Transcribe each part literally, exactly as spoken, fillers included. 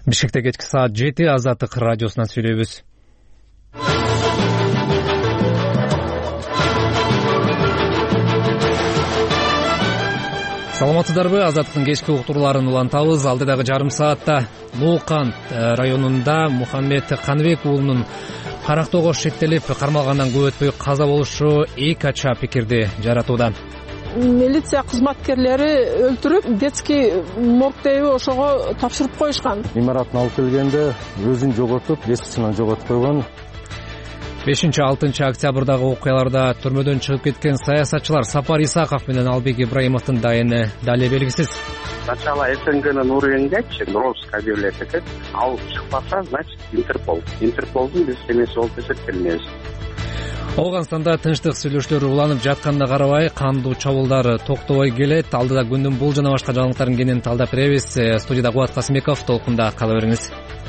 Бишкекте кечки саат жети Азаттык радиосунан сүйлөйбүз. Саламатсыздарбы? Азаттыктын кечки уктурларын улантабыз. Алдыдагы жарым саатта Нуукан районунда Мухаммед Каныбек уулунун карактоого шектелип кармалгандан көп өтпөй каза болушу эки ача пикирди жаратууда. Милиция кызматкерлери өлтүрүп, детский моргтеби ошого тапшырып коюшкан. Имаратын алып келгенде өзүн жоготуп, эсичинен жоготуп койгон. бешинчи алтынчы октябрдагы окуяларда түрмөдөн чыгып кеткен саясатчылар Сапар Исаков менен Албек Ибраимовдун дайыны дали белгисиз. Сначала СНГнын уровеньгачы розыск объявлять этет, ал чыкпаса, значит Интерпол. Интерполдун биз эмеси болуп эсептелинебиз. Ооганстанда тынчтык сүйлөшүүлөр уланып жатканына карабай, кандуу чабуулдар токтобой келет. Алдыда күндүн бул жана башка жаңылыктарын кенен талдап беребиз. Студияда Кубат Касымбеков, толкунда кала бериңиз.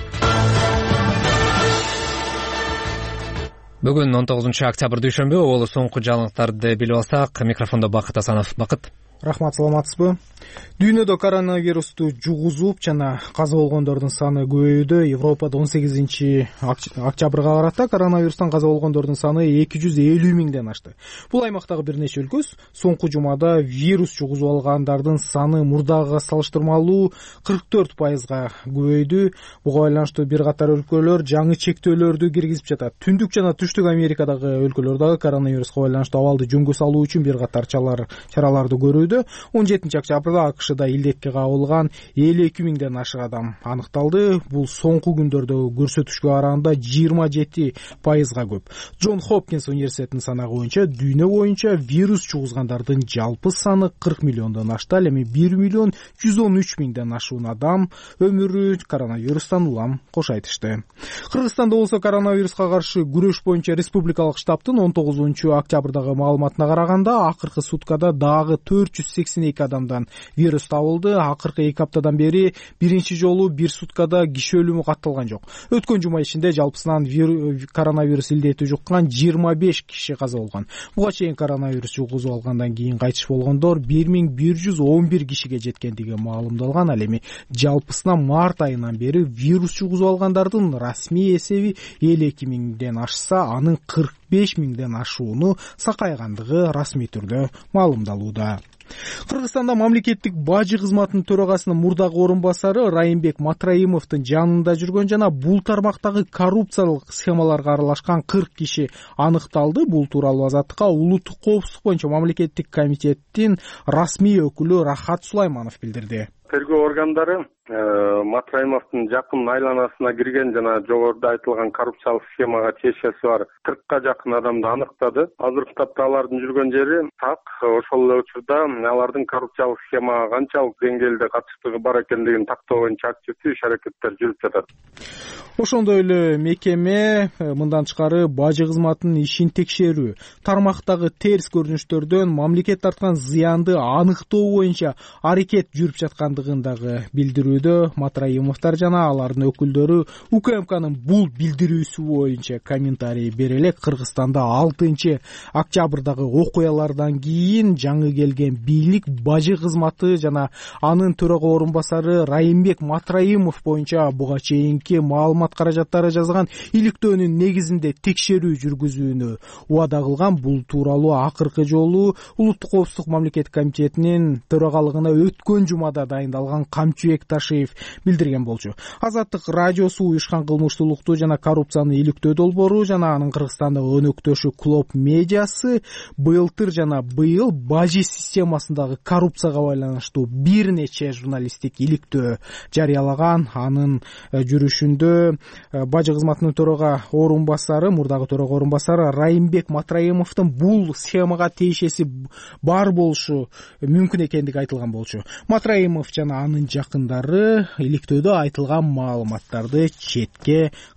Бүгүн он тогузунчу октябрь дүйшөмбү, болу соңку жаңылыктарды билип алсак, микрофондо Бакыт Асанов. Бакыт. Рахмат, саламатсызбы? Дүйнөдө коронавирусту жугузуп жана каза болгондордун саны көбөйүүдө. Европада он сегизинчи октябрга карата коронавирустан каза болгондордун саны эки жүз элүү миңден ашты. Бул аймактагы бир нече өлкө соңку жумада вирус жугузуп алгандардын саны мурдагыга салыштырмалуу кырк төрт пайызга көбөйдү. Буга байланыштуу бир катар өлкөлөр жаңы чектөөлөрдү киргизип жатат. Түндүк жана түштүк Америкадагы өлкөлөр дагы коронавируска байланыштуу абалды жөнгө салуу үчүн бир катар чараларды көрүүдө. он жетинчи октябрда АКШда илдетке кабылган элүү эки миңден ашык адам аныкталды. Бул соңку күндөрдө көрсөтүшкө караганда жыйырма жети пайызга көп. Джон Хопкинс университетинин санагы боюнча дүйнө боюнча вирус жугузгандардын жалпы саны кырк миллиондон ашты. Ал эми бир миллион жүз он үч миңден ашуун адам өмүрү коронавирустан улам кош айтышты. Кыргызстанда болсо коронавируска каршы күрөш боюнча республикалык штабтын он тогузунчу октябрдагы маалыматына караганда, акыркы суткада дагы төрт жүз сексен эки адамдан вирус табылды. Акыркы эки аптадан бери биринчи жолу бир суткада киши өлүмү катталган жок. Өткөн жума ичинде жалпысынан коронавирус илдети жуккан жыйырма беш киши каза болгон. Буга чейин коронавирус жугузуп алгандан кийин кайтыш болгондор бир миң бир жүз он бир кишиге жеткендиги маалымдалган. Ал эми жалпысынан март айынан бери вирус жугузуп алгандардын расмий эсеби элүү эки миңден ашса, анын кырк беш миңден ашууну сакайгандыгы расмий түрдө маалымдалууда. Кыргызстанда мамлекеттик бажы кызматынын төрагасынын мурдагы орун басары Райымбек Матраимовдун жанында жүргөн жана бул тармактагы коррупциялык схемаларга аралашкан кырк киши аныкталды. Бул тууралуу Азаттыкка улуттук коопсуздук боюнча мамлекеттик комитеттин расмий өкүлү Рахат Сулайманов билдирди. Тергөө органдары Матраимовдун жакын айланасына кирген жана жогоруда айтылган коррупциялык схемага тиешеси бар кыркка жакын адамды аныктады. Азыркы тапта алардын жүргөн жери так. Ошол эле учурда алардын коррупциялык схемага канчалык деңгээлде катыштыгы бар экендигин тактоо боюнча активдүү иш-аракеттер жүрүп жатат. Ошондой эле мекеме мындан тышкары бажы кызматынын ишин текшерүү, тармактагы терс көрүнүштөрдөн мамлекет тарткан зыянды аныктоо боюнча аракет жүрүп жаткандыгын дагы билдирүүдө. Матраимовдор жана алардын өкүлдөрү УКМКнын бул билдирүүсү боюнча комментарий бере элек. Кыргызстанда алтынчы октябрдагы окуялардан кийин жаңы келген бийлик бажы кызматы жана анын төрага орун басары Райымбек Матраимов боюнча буга чейинки маалымат каражаттары жазган иликтөөнүн негизинде текшерүү жүргүзүүнү убада кылган. Бул тууралуу акыркы жолу улуттук коопсуздук мамлекеттик комитетинин төрагалыгына өткөн жумада дайындалган Камчыбек Ташиев билдирген болчу. Азаттык радиосу уюшкан кылмыштуулукту жана коррупцияны иликтөө долбоору жана анын Кыргызстандагы өнөктөшү Клоп медиасы былтыр жана быйыл бажы системасындагы коррупцияга байланыштуу бир нече журналисттик иликтөө жарыялаган. Анын жүрүшүндө бажы кызматынын төрага орун басары, мурдагы төрага орун басары Райымбек Матраимовдун бул схемага тиешеси бар болушу мүмкүн экендиги айтылган болчу. Матраимов жана анын жакындары иликтөөдө айтылган маалыматтарды четке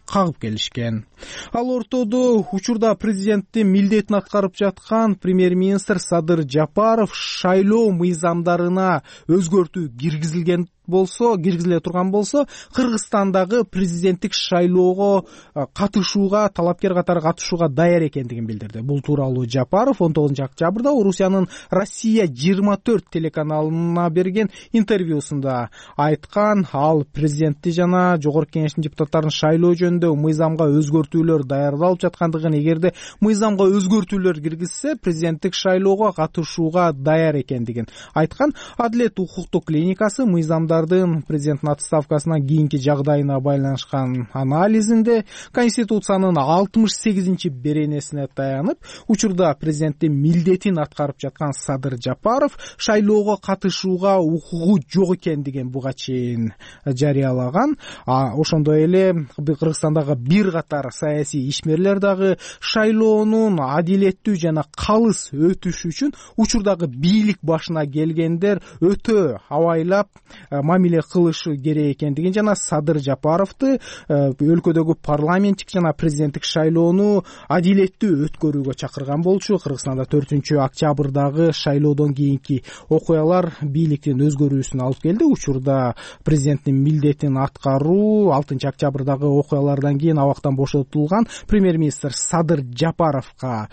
кагып келишкен. Ал ортодо учурда президенттин милдетин аткарып жаткан премьер-министр Садыр Жапаров шайлоо мыйзамдарына өзгөртүү киргизилген болсо, киргизиле турган болсо, Кыргызстандагы президенттик шайлоого катышууга, талапкер катары катышууга даяр экендигин билдирди. Бул тууралуу Жапаров он тогузунчу октябрда Орусиянын Россия жыйырма төрт телеканалына берген интервьюсунда айткан. Ал президентти жана жогорку кеңештин депутаттарын шайлоо жөнүндө мыйзамга өзгөртүүлөр даярдалып жаткандыгын, эгерде мыйзамга өзгөртүүлөр киргизсе, президенттик шайлоого катышууга даяр экендигин айткан. Адилет укуктук клиникасы мыйзамдардын президенттин отставкасына кийинки жагдайына байланышкан анализинде Конституциянын алтымыш сегизинчи беренесине таянып, учурда президенттин милдетин аткарып жаткан Садыр Жапаров шайлоого катышууга укугу жок экендигин буга чейин жарыялаган. А ошондой эле Кыргызстандагы бир катар саясий ишмерлер дагы шайлоонун адилеттүү жана калыс өтүшү үчүн учурдагы бийлик башына келгендер өтө абайлап мамиле кылышы керек экендигин жана Садыр Жапаровду өлкөдөгү парламенттик жана президенттик шайлоону адилеттүү өткөрүүгө чакырган болчу. Кыргызстанда төртүнчү октябрдагы шайлоодон кийинки окуялар бийликтин өзгөрүүсүнө алып келди. Учурда президенттин милдетин аткаруу алтынчы октябрдагы окуялардан кийин абактан бошотулган премьер-министр Садыр Жапаровго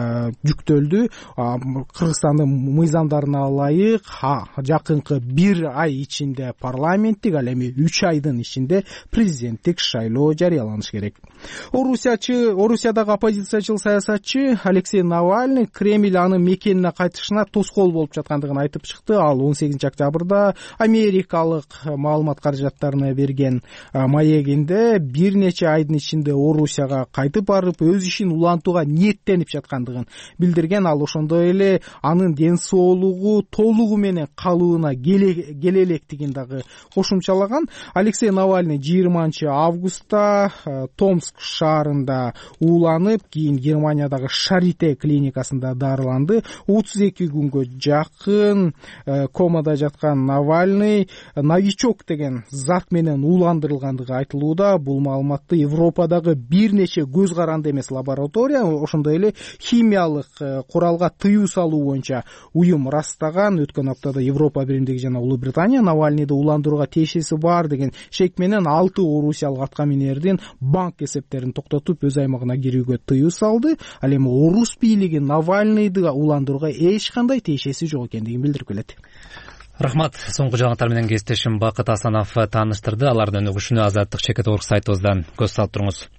жүктөлдү. Кыргызстандын мыйзамдарына ылайык жакынкы бир ай ичинде парламенттик, ал эми үч айдын ичинде президенттик шайлоо жарыяланышы керек. Орусиячы, Орусиядагы оппозициячыл саясатчы Алексей Навальный Кремль анын мекенине кайтышына тоскоол болуп жаткандыгын айтып чыкты. Ал он сегизинчи октябрда америкалык маалымат каражаттарына берген маегинде бир нече айдын ичинде Орусияга кайтып барып, өз ишин улантууга ниеттенип жаткандыгын билдирген. Ал ошондой эле анын ден соолугу толугу менен калыбына келе электигин дагы кошумчалаган. Алексей Навальный жыйырманчы августта Томск шаарында ууланып, кийин Германиядагы Шарите клиникасында дарыланды. отуз эки күнгө жакын комада жаткан Навальный новичок деген зат менен ууландырылгандыгы айтылууда. Бул маалыматты Европадагы бир нече көз каранды эмес лаборатория, ошондой эле химиялык куралга тыюу салуу боюнча уюм растаган. Өткөн аптада Европа биримдиги жана Улуу Британия Навальныйды уландырууга тиешеси бар деген шек менен алты орусиялык аткаминердин банк эсептерин токтотуп, өз аймагына кирүүгө тыюу салды. Ал эми орус бийлиги Навальныйды уландырууга эч кандай тиешеси жок экендигин билдирип келет. Рахмат. Соңку жаңылыктар менен кесиптешим Бакыт Асанов тааныштырды. Алардын өгүшүнө Азаттык чекит орг сайтыбыздан көз салып туруңуз.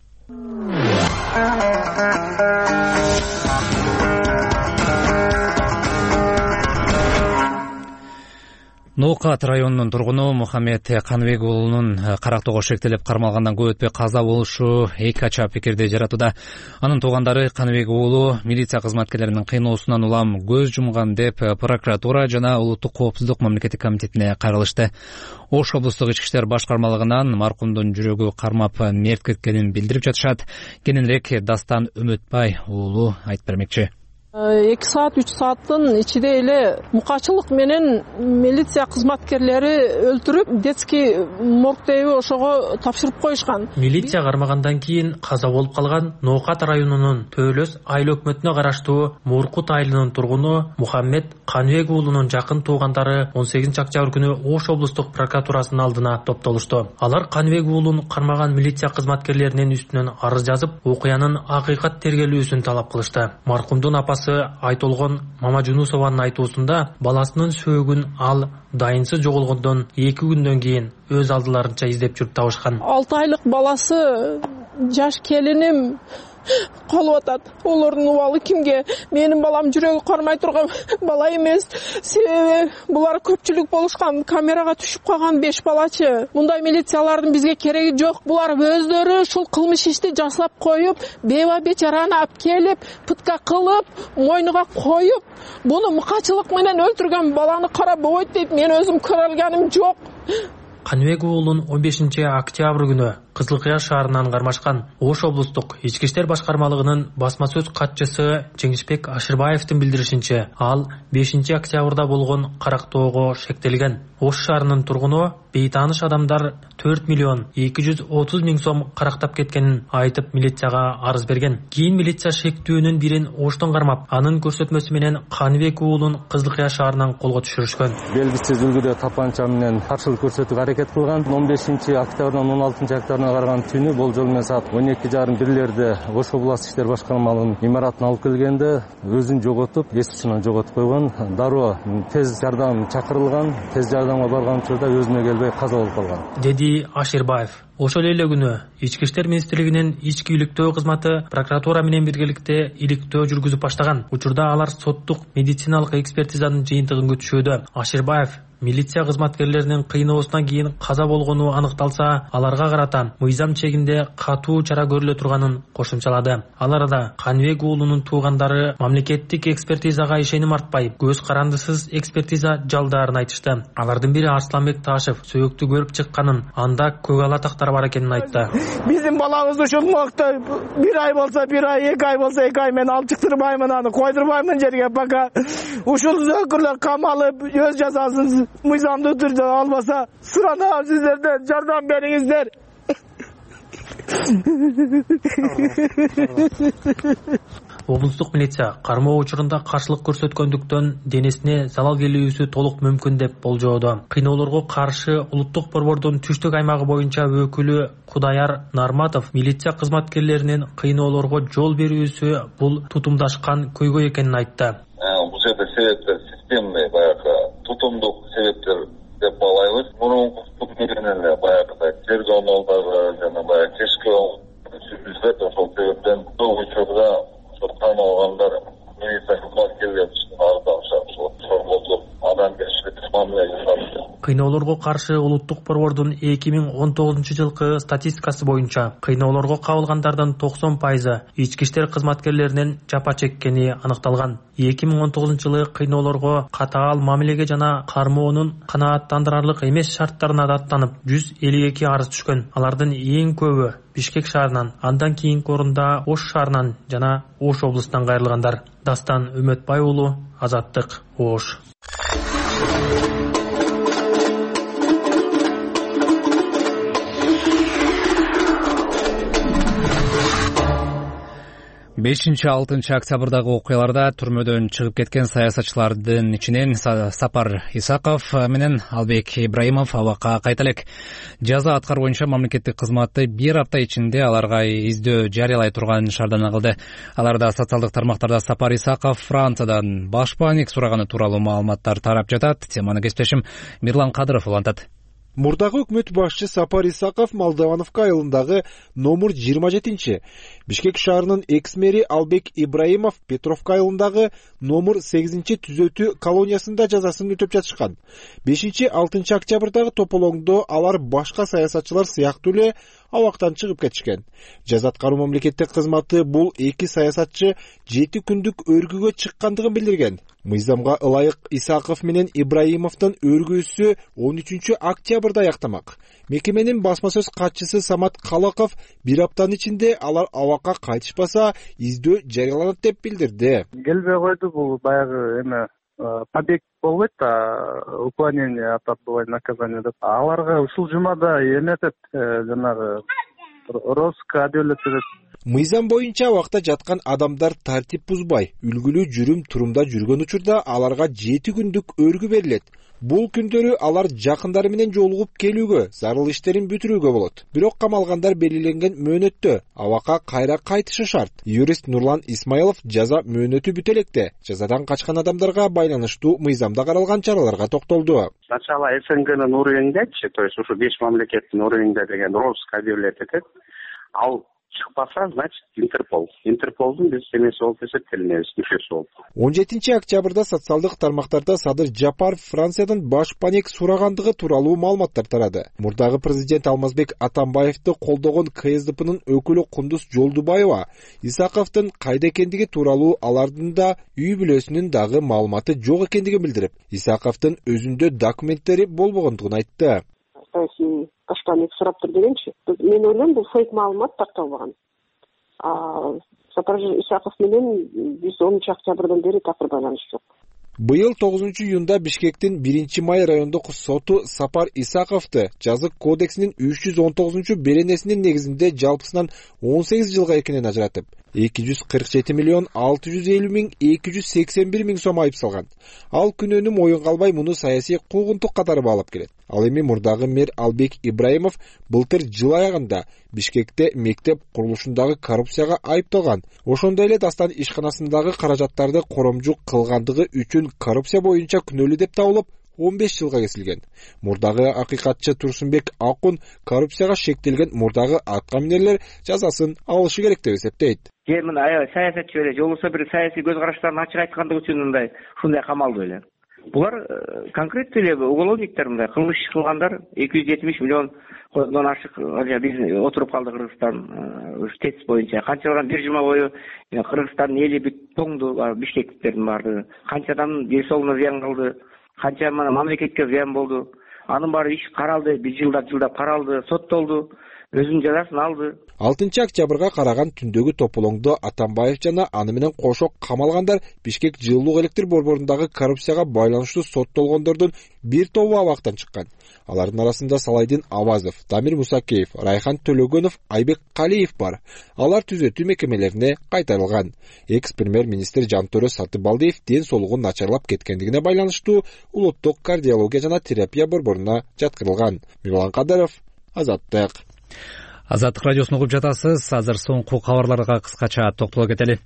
Ноокат районунун тургуну Мухаммед Каныбек уулунун Карактоого шектелип кармалгандан көп өтпөй каза болушу эки ача пикирди жаратууда. Анын туугандары Каныбек уулу милиция кызматкерлеринин кыйноосунан улам көз жумган деп прокуратура жана Улуттук коопсуздук мамлекеттик комитетине кайрылышты. Ош облустук ички иштер башкармалыгынан маркумдун жүрөгү кармап мерт кеткенин билдирип жатышат. Кененирээк Дастан Үмөтбай уулу айтып бермекчи. эки саат үч сааттын ичинде эле мукачылык менен милиция кызматкерлери өлтүрүп, детский моргтеби ошого тапшырып коюшкан. Милиция кармагандан кийин каза болуп калган Ноокат районунун Төлөс айыл өкмөтүнө караштуу Муркут айылынын тургуну Мухаммед Каныбек уулунун жакын туугандары он сегизинчи октябрь күнү Ош облустук прокуратурасынын алдына топтолушту. Алар Каныбек уулун кармаган милиция кызматкерлеринин үстүнөн арыз жазып, окуянын акыйкат тергелүүсүн талап кылышты. Маркумдун апасы Айтолгон Мамажунусованын айтуусунда баласынын сөөгүн ал дайынсыз жоголгондон эки күндөн кийин өз алдыларынча издеп жүрүп табышкан. алты айлык баласы, жаш келиним калып атат. Олордун убалы кимге? Менин балам жүрөгү кармай турган бала эмес. Себеби булар көпчүлүк болушкан, камерага түшүп калган беш балачы. Мындай милициялардын бизге кереги жок. Булар өздөрү ушул кылмыш ишти жасап коюп, беба бечараны алып келип, пытка кылып, мойнуга коюп, буну мукачылык менен өлтүргөн баланы карап ойт дейт. Мен өзүм көрөлгөнүм жок. Каныбек уулун он бешинчи октябрь күнү Кызыл Кыя шаарынан кармашкан. Ош облустук ички иштер башкармалыгынын басма сөз катчысы Жеңишбек Аширбаевдин билдиришинче, ал бешинчи октябрда болгон карактоого шектелген. Ош шаарынын тургуну бейтааныш адамдар төрт миллион эки жүз отуз миң сом карактап кеткенин айтып милицияга арыз берген. Кийин милиция шектүүнүн бирин Оштон кармап, анын көрсөтмөсү менен Каныбек уулун Кызыл Кыя шаарынан колго түшүрүшкөн. Белгисиз үлгүдө тапанча менен каршылык көрсөтүүгө аракет кылган. он бешинчи октябрдан он алтынчы октябрына караган түнү болжол менен саат он эки жарым бирлерде Ош областык иштер башкармалыгынын имаратына алып келгенде өзүн жоготуп, эс учунан жоготуп койгон. Дароо тез жардам чакырылган. Тез жардамга барган учурда өзүнө келбей каза болуп калган, деди Аширбаев. Ошол эле күнү Ички иштер министрлигинин ички иликтөө кызматы прокуратура менен биргеликте иликтөө жүргүзүп баштаган. Учурда алар соттук медициналык экспертизанын жыйынтыгын күтүшүүдө. Аширбаев милиция кызматкерлеринин кыйноосунан кийин каза болгону аныкталса, аларга карата мыйзам чегинде катуу чара көрүлө турганын кошумчалады. Ал арада Каныбек уулунун туугандары мамлекеттик экспертизага ишеним артпай, көз карандысыз экспертиза жалдаарын айтышты. Алардын бири Арсланбек Ташев сөөктү көрүп чыкканын, анда көк ала тактар бар экенин айтты. Биздин балабыз ушул убакта бир ай болсо бир ай, эки ай болсо эки ай мен алып чыктырбаймын, аны койдурбаймын жерге, пока ушул зөкүрлөр камалып өз жазасын мыйзамдуу түрдө албаса, суранабыз сиздерден, жардам бериңиздер. Облустук милиция кармоо учурунда каршылык көрсөткөндүктөн денесине залал келүүсү толук мүмкүн деп болжоодо. Кыйноолорго каршы улуттук борбордун түштүк аймагы боюнча өкүлү Кудаяр Нарматов милиция кызматкерлеринин кыйноолорго жол берүүсү бул тутумдашкан көйгөй экенин айтты. Бул жерде себептер системный, баягы тутумдук себептер деп балайбыз. Мурунку менен эле баягы тергөө амалдары жана баягы кечки жүргүзүлөт. Ошол себептен бул учурда соттан алгандар милиция кызматкерлери үчүн ардагышат. Сорголуп, адам кеширип мамиле жасалды. Кыйноолорго каршы улуттук борбордун эки миң он тогузунчу жылкы статистикасы боюнча кыйноолорго кабылгандардын токсон пайызы ички иштер кызматкерлеринин жапа чеккени аныкталган. эки миң он тогузунчу жылы кыйноолорго катаал мамилеге жана кармоонун канааттандырарлык эмес шарттарына даттанып жүз элүү эки арыз түшкөн. Алардын эң көбү Бишкек шаарынан, андан кийинки орунда Ош шаарынан жана Ош облусунан кайрылгандар. Дастан Үмөтбай уулу, Азаттык, Ош. бешинчи алтынчы октябрдагы окуяларда түрмөдөн чыгып кеткен саясатчылардын ичинен Сапар Исаков менен Албек Ибраимов абакка кайта элек. Жаза аткаруу боюнча мамлекеттик кызматты бир апта ичинде аларга издөө жарыялай турганын шаардана кылды. Аларда социалдык тармактарда Сапар Исаков Франциядан башпаник сураганы тууралуу маалыматтар тарап жатат. Теманы кесиптешим Мирлан Кадыров улантат. Мурдагы өкмөт башчы Сапар Исаков Молдовановка айылындагы номер жыйырма жетинчи, Бишкек шаарынын экс-мэри Албек Ибраимов Петровка айылындагы номер сегизинчи түзөтүү колониясында жазасын өтөп жатышкан. бешинчи алтынчы октябрдагы тополоңдо алар башка саясатчылар сыяктуу эле абактан чыгып кетишкен. Жаза аткаруу мамлекеттик кызматы бул эки саясатчы жети күндүк өргүгө чыккандыгын билдирген. Мыйзамга ылайык Исаков менен Ибраимовдун өргүүсү он үчүнчү октябрда аяктамак. Мекеменин басма сөз катчысы Самат Калаков бир аптанын ичинде алар абакка кайтышпаса издөө жарыяланат деп билдирди. Келбей койду, бул баягы эме побег болбойт да, уклонение от отбывания наказания деп. Аларга ушул жумада эметет, жанагы розыска адилеттет. Мыйзам боюнча абакта жаткан адамдар тартип бузбай, үлгүлүү жүрүм турумда жүргөн учурда аларга жети күндүк өргү берилет. Бул күндөрү алар жакындары менен жолугуп келүүгө, зарыл иштерин бүтүрүүгө болот. Бирок камалгандар белгиленген мөөнөттө абакка кайра кайтышы шарт. Юрист Нурлан Исмаилов жаза мөөнөтү бүтө электе жазадан качкан адамдарга байланыштуу мыйзамда каралган чараларга токтолду. Сначала СНГнын уровеньдечи, то есть ушу беш мамлекеттин уровеньде деген розыск объявлять этет. Ал чыкпаса, значит, Интерпол. Интерполдун биз эмеси болуп эсептелинебиз, мүчөсү болуп. он жетинчи октябрда социалдык тармактарда Садыр Жапаров Франциядан башпаник сурагандыгы тууралуу маалыматтар тарады. Мурдагы президент Алмазбек Атамбаевди колдогон КСДПнын өкүлү Кундуз Жолдубаева Исаковдун кайда экендиги тууралуу алардын да үй бүлөсүнүн дагы маалыматы жок экендигин билдирип, Исаковдун өзүндө документтери болбогондугун айтты. То есть башка эмне сураптыр дегенчи. Мен ойлойм бул фейк маалымат тарталбаган. Сапар Исаков менен биз онунчу октябрдан бери такыр байланыш жок. Быйыл тогузунчу июнда Бишкектин биринчи май райондук соту Сапар Исаковду жазык кодексинин үч жүз он тогузунчу беренесинин негизинде жалпысынан он сегиз жылга экинен ажыратып, эки жүз кырк жети миллион алты жүз элүү миң эки жүз сексен бир миң сом айып салган. Ал күнөөнү моюнга албай муну саясий куугунтук катары баалап келет. Ал эми мурдагы мэр Албек Ибраимов былтыр жыл аягында Бишкекте мектеп курулушундагы коррупцияга айыпталган. Ошондой эле Дастан ишканасындагы каражаттарды коромжук кылгандыгы үчүн коррупция боюнча күнөөлүү деп табылып, он беш жылга кесилген. Мурдагы акыйкатчы Турсунбек Акун коррупцияга шектелген мурдагы аткаминерлер жазасын алышы керек деп эсептейт. Же мына аябай саясатчы эле, же болбосо бир саясий көз караштарын ачык айткандыгы үчүн мындай ушундай камалды эле. Булар конкреттүү эле уголовниктер, мындай кылмыш кылгандар эки жүз жетимиш миллион кодон ашык биз отуруп калды Кыргызстан ушу тетис боюнча. Канчадан бир жума бою Кыргызстандын эли бүт тоңду, бишкектиктердин баардыгы. Канча адам дел соолуна зыян калды, канча мына мамлекетке зыян болду. Анын баары иш каралды, бир жылдап жылдап каралды, соттолду, өзүнүн жазасын алды. алтынчы октябрга караган түндөгү тополоңдо Атамбаев жана аны менен кошо камалгандар Бишкек жылуулук электр борборундагы коррупцияга байланыштуу соттолгондордун бир тобу абактан чыккан. Алардын арасында Салайдин Авазов, Дамир Мусакеев, Райхан Төлөгөнов, Айбек Калиев бар. Алар түзөтүү мекемелерине кайтарылган. Экс-премьер-министр Жантөрө Сатыбалдиев ден соолугун начарлап кеткендигине байланыштуу улуттук кардиология жана терапия борборуна жаткырылган. Мирлан Кадыров, Азаттык. Азаттык радиосун угуп жатасыз. Азыр соңку кабарларга кыскача токтоло кетели.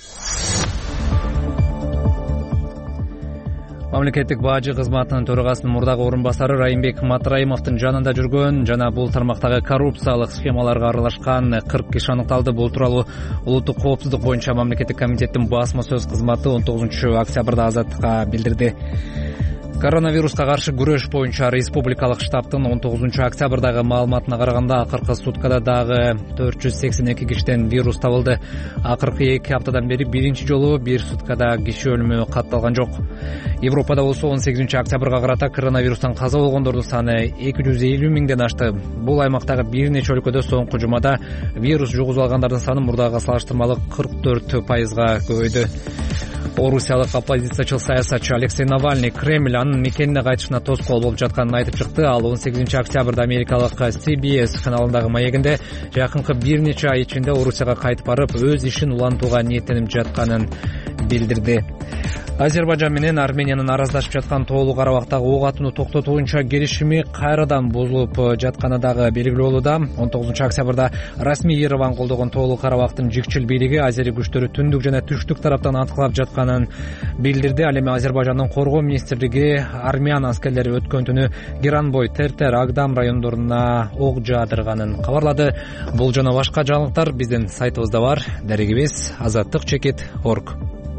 Мамлекеттик бажы кызматынын төрагасынын мурдагы орун басары Райымбек Матраимовдун жанында жүргөн жана бул тармактагы коррупциялык схемаларга аралашкан кырк киши аныкталды. Бул тууралуу улуттук коопсуздук боюнча мамлекеттик комитеттин басма сөз кызматы он тогузунчу октябрда Азаттыкка билдирди. Коронавируска каршы күрөш боюнча республикалык штабтын он тогузунчу октябрдагы маалыматына караганда акыркы суткада дагы төрт жүз сексен эки кишиден вирус табылды. Акыркы эки аптадан бери биринчи жолу бир суткада киши өлүмү катталган жок. Европада болсо он сегизинчи октябрга карата коронавирустан каза болгондордун саны эки жүз элүү миңден ашты. Бул аймактагы бир нече өлкөдө соңку жумада вирус жугузуп алгандардын саны мурдагыга салыштырмалуу кырк төрт пайызга көбөйдү. Орусиялык оппозициячыл саясатчы Алексей Навальный Кремль анын мекенине кайтышына тоскоол болуп жатканын айтып чыкты. Ал он сегизинчи октябрда америкалык Си Би Эс каналындагы маегинде жакынкы бир нече ай ичинде Орусияга кайтып барып, өз ишин улантууга ниеттенип жатканын билдирди. Азербайжан менен Армениянын араздашып жаткан Тоолуу Карабактагы ок атууну токтотуу боюнча келишими кайрадан бузулуп жатканы дагы белгилүү болууда. он тогузунчу октябрда расмий Ереван колдогон Тоолуу Карабактын жикчил бийлиги азери күчтөрү түндүк жана түштүк тараптан аткылап жатканын билдирди. Ал эми Азербайжандын коргоо министрлиги армян аскерлери өткөн түнү Гиранбой, Тертер, Агдам райондоруна ок жаадырганын кабарлады. Бул жана башка жаңылыктар биздин сайтыбызда бар. Дарегибиз азаттык чекит точка орг.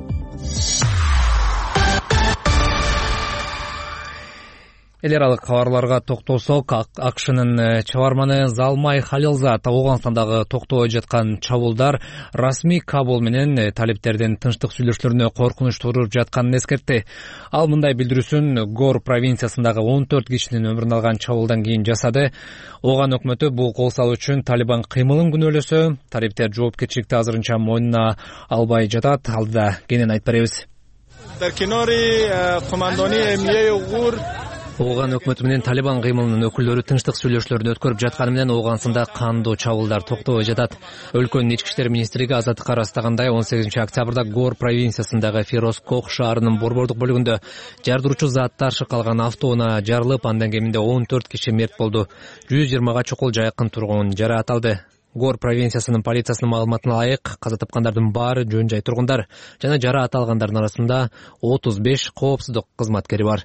Эл аралык кабарларга токтолсок, АКШнын чабарманы Залмай Халилзад Ооганстандагы токтоой жаткан чабуулдар расмий Кабул менен талиптердин тынчтык сүйлөшүүлөрүнө коркунуч тууруп жатканын эскертти. Ал мындай билдирүүсүн Гор провинциясындагы он төрт кишинин өмүрүн алган чабуулдан кийин жасады. Ооган өкмөтү бул кол салуу үчүн Талибан кыймылын күнөөлөсө, талиптер жоопкерчиликти азырынча мойнуна албай жатат. Алдыда кенен айтып беребиз. Ооган өкмөтү менен Талибан кыймылынын өкүлдөрү тынчтык сүйлөшүүлөрүн өткөрүп жатканы менен Ооганстанда кандуу чабуулдар токтобой жатат. Өлкөнүн ички иштер министрлиги азаттыкка ырастагандай он сегизинчи октябрда Гор провинциясындагы Фирозкох шаарынын борбордук бөлүгүндө жардыруучу заттар шыкалган автоунаа жарылып, андан кеминде он төрт киши мерт болду. жүз жыйырмага чукул жакын тургун жараат алды. Гор провинциясынын полициясынын маалыматына ылайык, каза тапкандардын баары жөн жай тургундар жана жараат алгандардын арасында отуз беш коопсуздук кызматкери бар.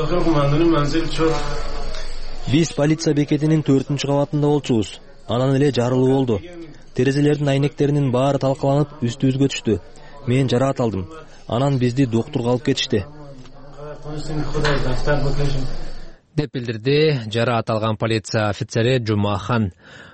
Биз полиция бекетинин төртүнчү кабатында болчубуз. Анан эле жарылуу болду. Терезелердин айнектеринин баары талкаланып, үстүбүзгө түштү. Мен жараат алдым. Анан бизди доктурга алып кетишти. деп билдирди жараат алган полиция офицери Жумахан.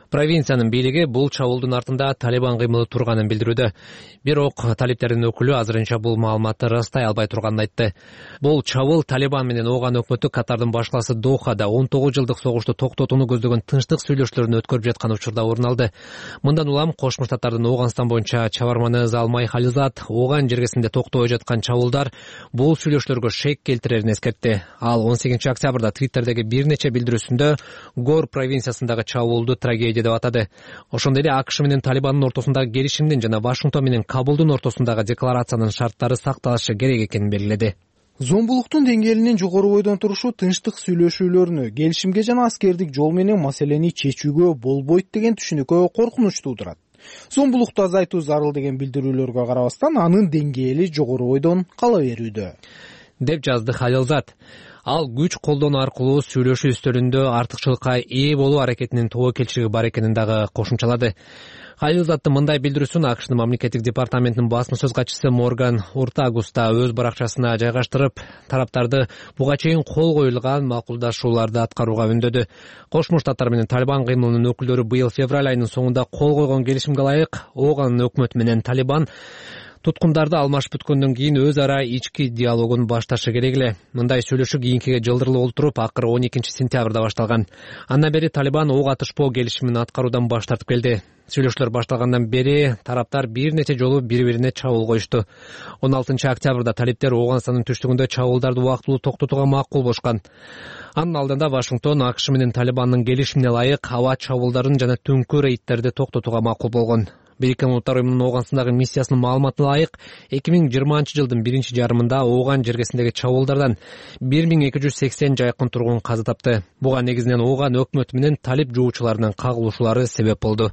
Провинциянын бийлиги бул чабуулдун артында Талибан кыймылы турганын билдирүүдө. Бирок талиптердин өкүлү азырынча бул маалыматты ырастай албай турганын айтты. Бул чабуул Талибан менен Ооган өкмөтү Катардын башкаласы Дохада он тогуз жылдык согушту токтотууну көздөгөн тынчтык сүйлөшүүлөрүн өткөрүп жаткан учурда орун алды. Мындан улам Кошмо Штаттардын Ооганстан боюнча чабарманы Залмай Хализат Ооган жергесинде токтобой жаткан чабуулдар бул сүйлөшүүлөргө шек келтирерин эскертти. Ал он сегизинчи октябрда Твиттердеги бир нече билдирүүсүндө Гор провинциясындагы чабуулду трагедия деп атады. Ошондой эле АКШ менен Талибандын ортосундагы келишимдин жана Вашингтон менен Кабулдун ортосундагы декларациянын шарттары сакталышы керек экенин белгиледи. Зомбулуктун деңгээлинин жогору бойдон турушу тынчтык сүйлөшүүлөрүнө, келишимге жана аскердик жол менен маселени чечүүгө болбойт деген түшүнүккө коркунуч туудурат. Зомбулукту азайтуу зарыл деген билдирүүлөргө карабастан анын деңгээли жогору бойдон кала берүүдө, деп жазды Халилзат. Ал күч колдонуу аркылуу сүйлөшүү үстөлүндө артыкчылыкка ээ болуу аракетинин тобокелчилиги бар экенин дагы кошумчалады. Халилзаттын мындай билдирүүсүн АКШнын мамлекеттик департаментинин басма сөз катчысы Морган Уртагус да өз баракчасына жайгаштырып, тараптарды буга чейин кол коюлган макулдашууларды аткарууга үндөдү. Кошмо Штаттар менен Талибан кыймылынын өкүлдөрү быйыл февраль айынын соңунда кол койгон келишимге ылайык Ооган өкмөтү менен Талибан туткундарды алмашып бүткөндөн кийин өз ара ички диалогун башташы керек эле. Мындай сүйлөшүү кийинкиге жылдырылып олтуруп, акыры он экинчи сентябрда башталган. Андан бери Талибан ок атышпоо келишимин аткаруудан баш тартып келди. Сүйлөшүүлөр башталгандан бери тараптар бир нече жолу бири-бирине чабуул коюшту. он алтынчы октябрда талиптер Ооганстандын түштүгүндө чабуулдарды убактылуу токтотууга макул болушкан. Анын алдында Вашингтон АКШ менен Талибандын келишимине ылайык аба чабуулдарын жана түнкү рейдтерди токтотууга макул болгон. Бириккен Улуттар уюмунун Ооганстандагы миссиясынын маалыматына ылайык, эки миң жыйырманчы жылдын биринчи жарымында Ооган жергесиндеги чабуулдардан бир миң эки жүз сексен жакын тургун каза тапты. Буга негизинен Ооган өкмөтү менен талип жуучуларынын кагылышуулары себеп болду.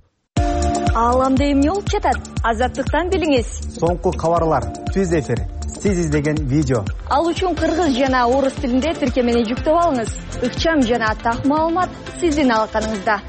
Ааламда эмне болуп жатат? Азаттыктан билиңиз. Соңку кабарлар, түз эфир, сиз издеген видео. Ал үчүн кыргыз жана орус тилинде тиркемени жүктөп алыңыз. Ыкчам жана так маалымат сиздин алаканыңызда.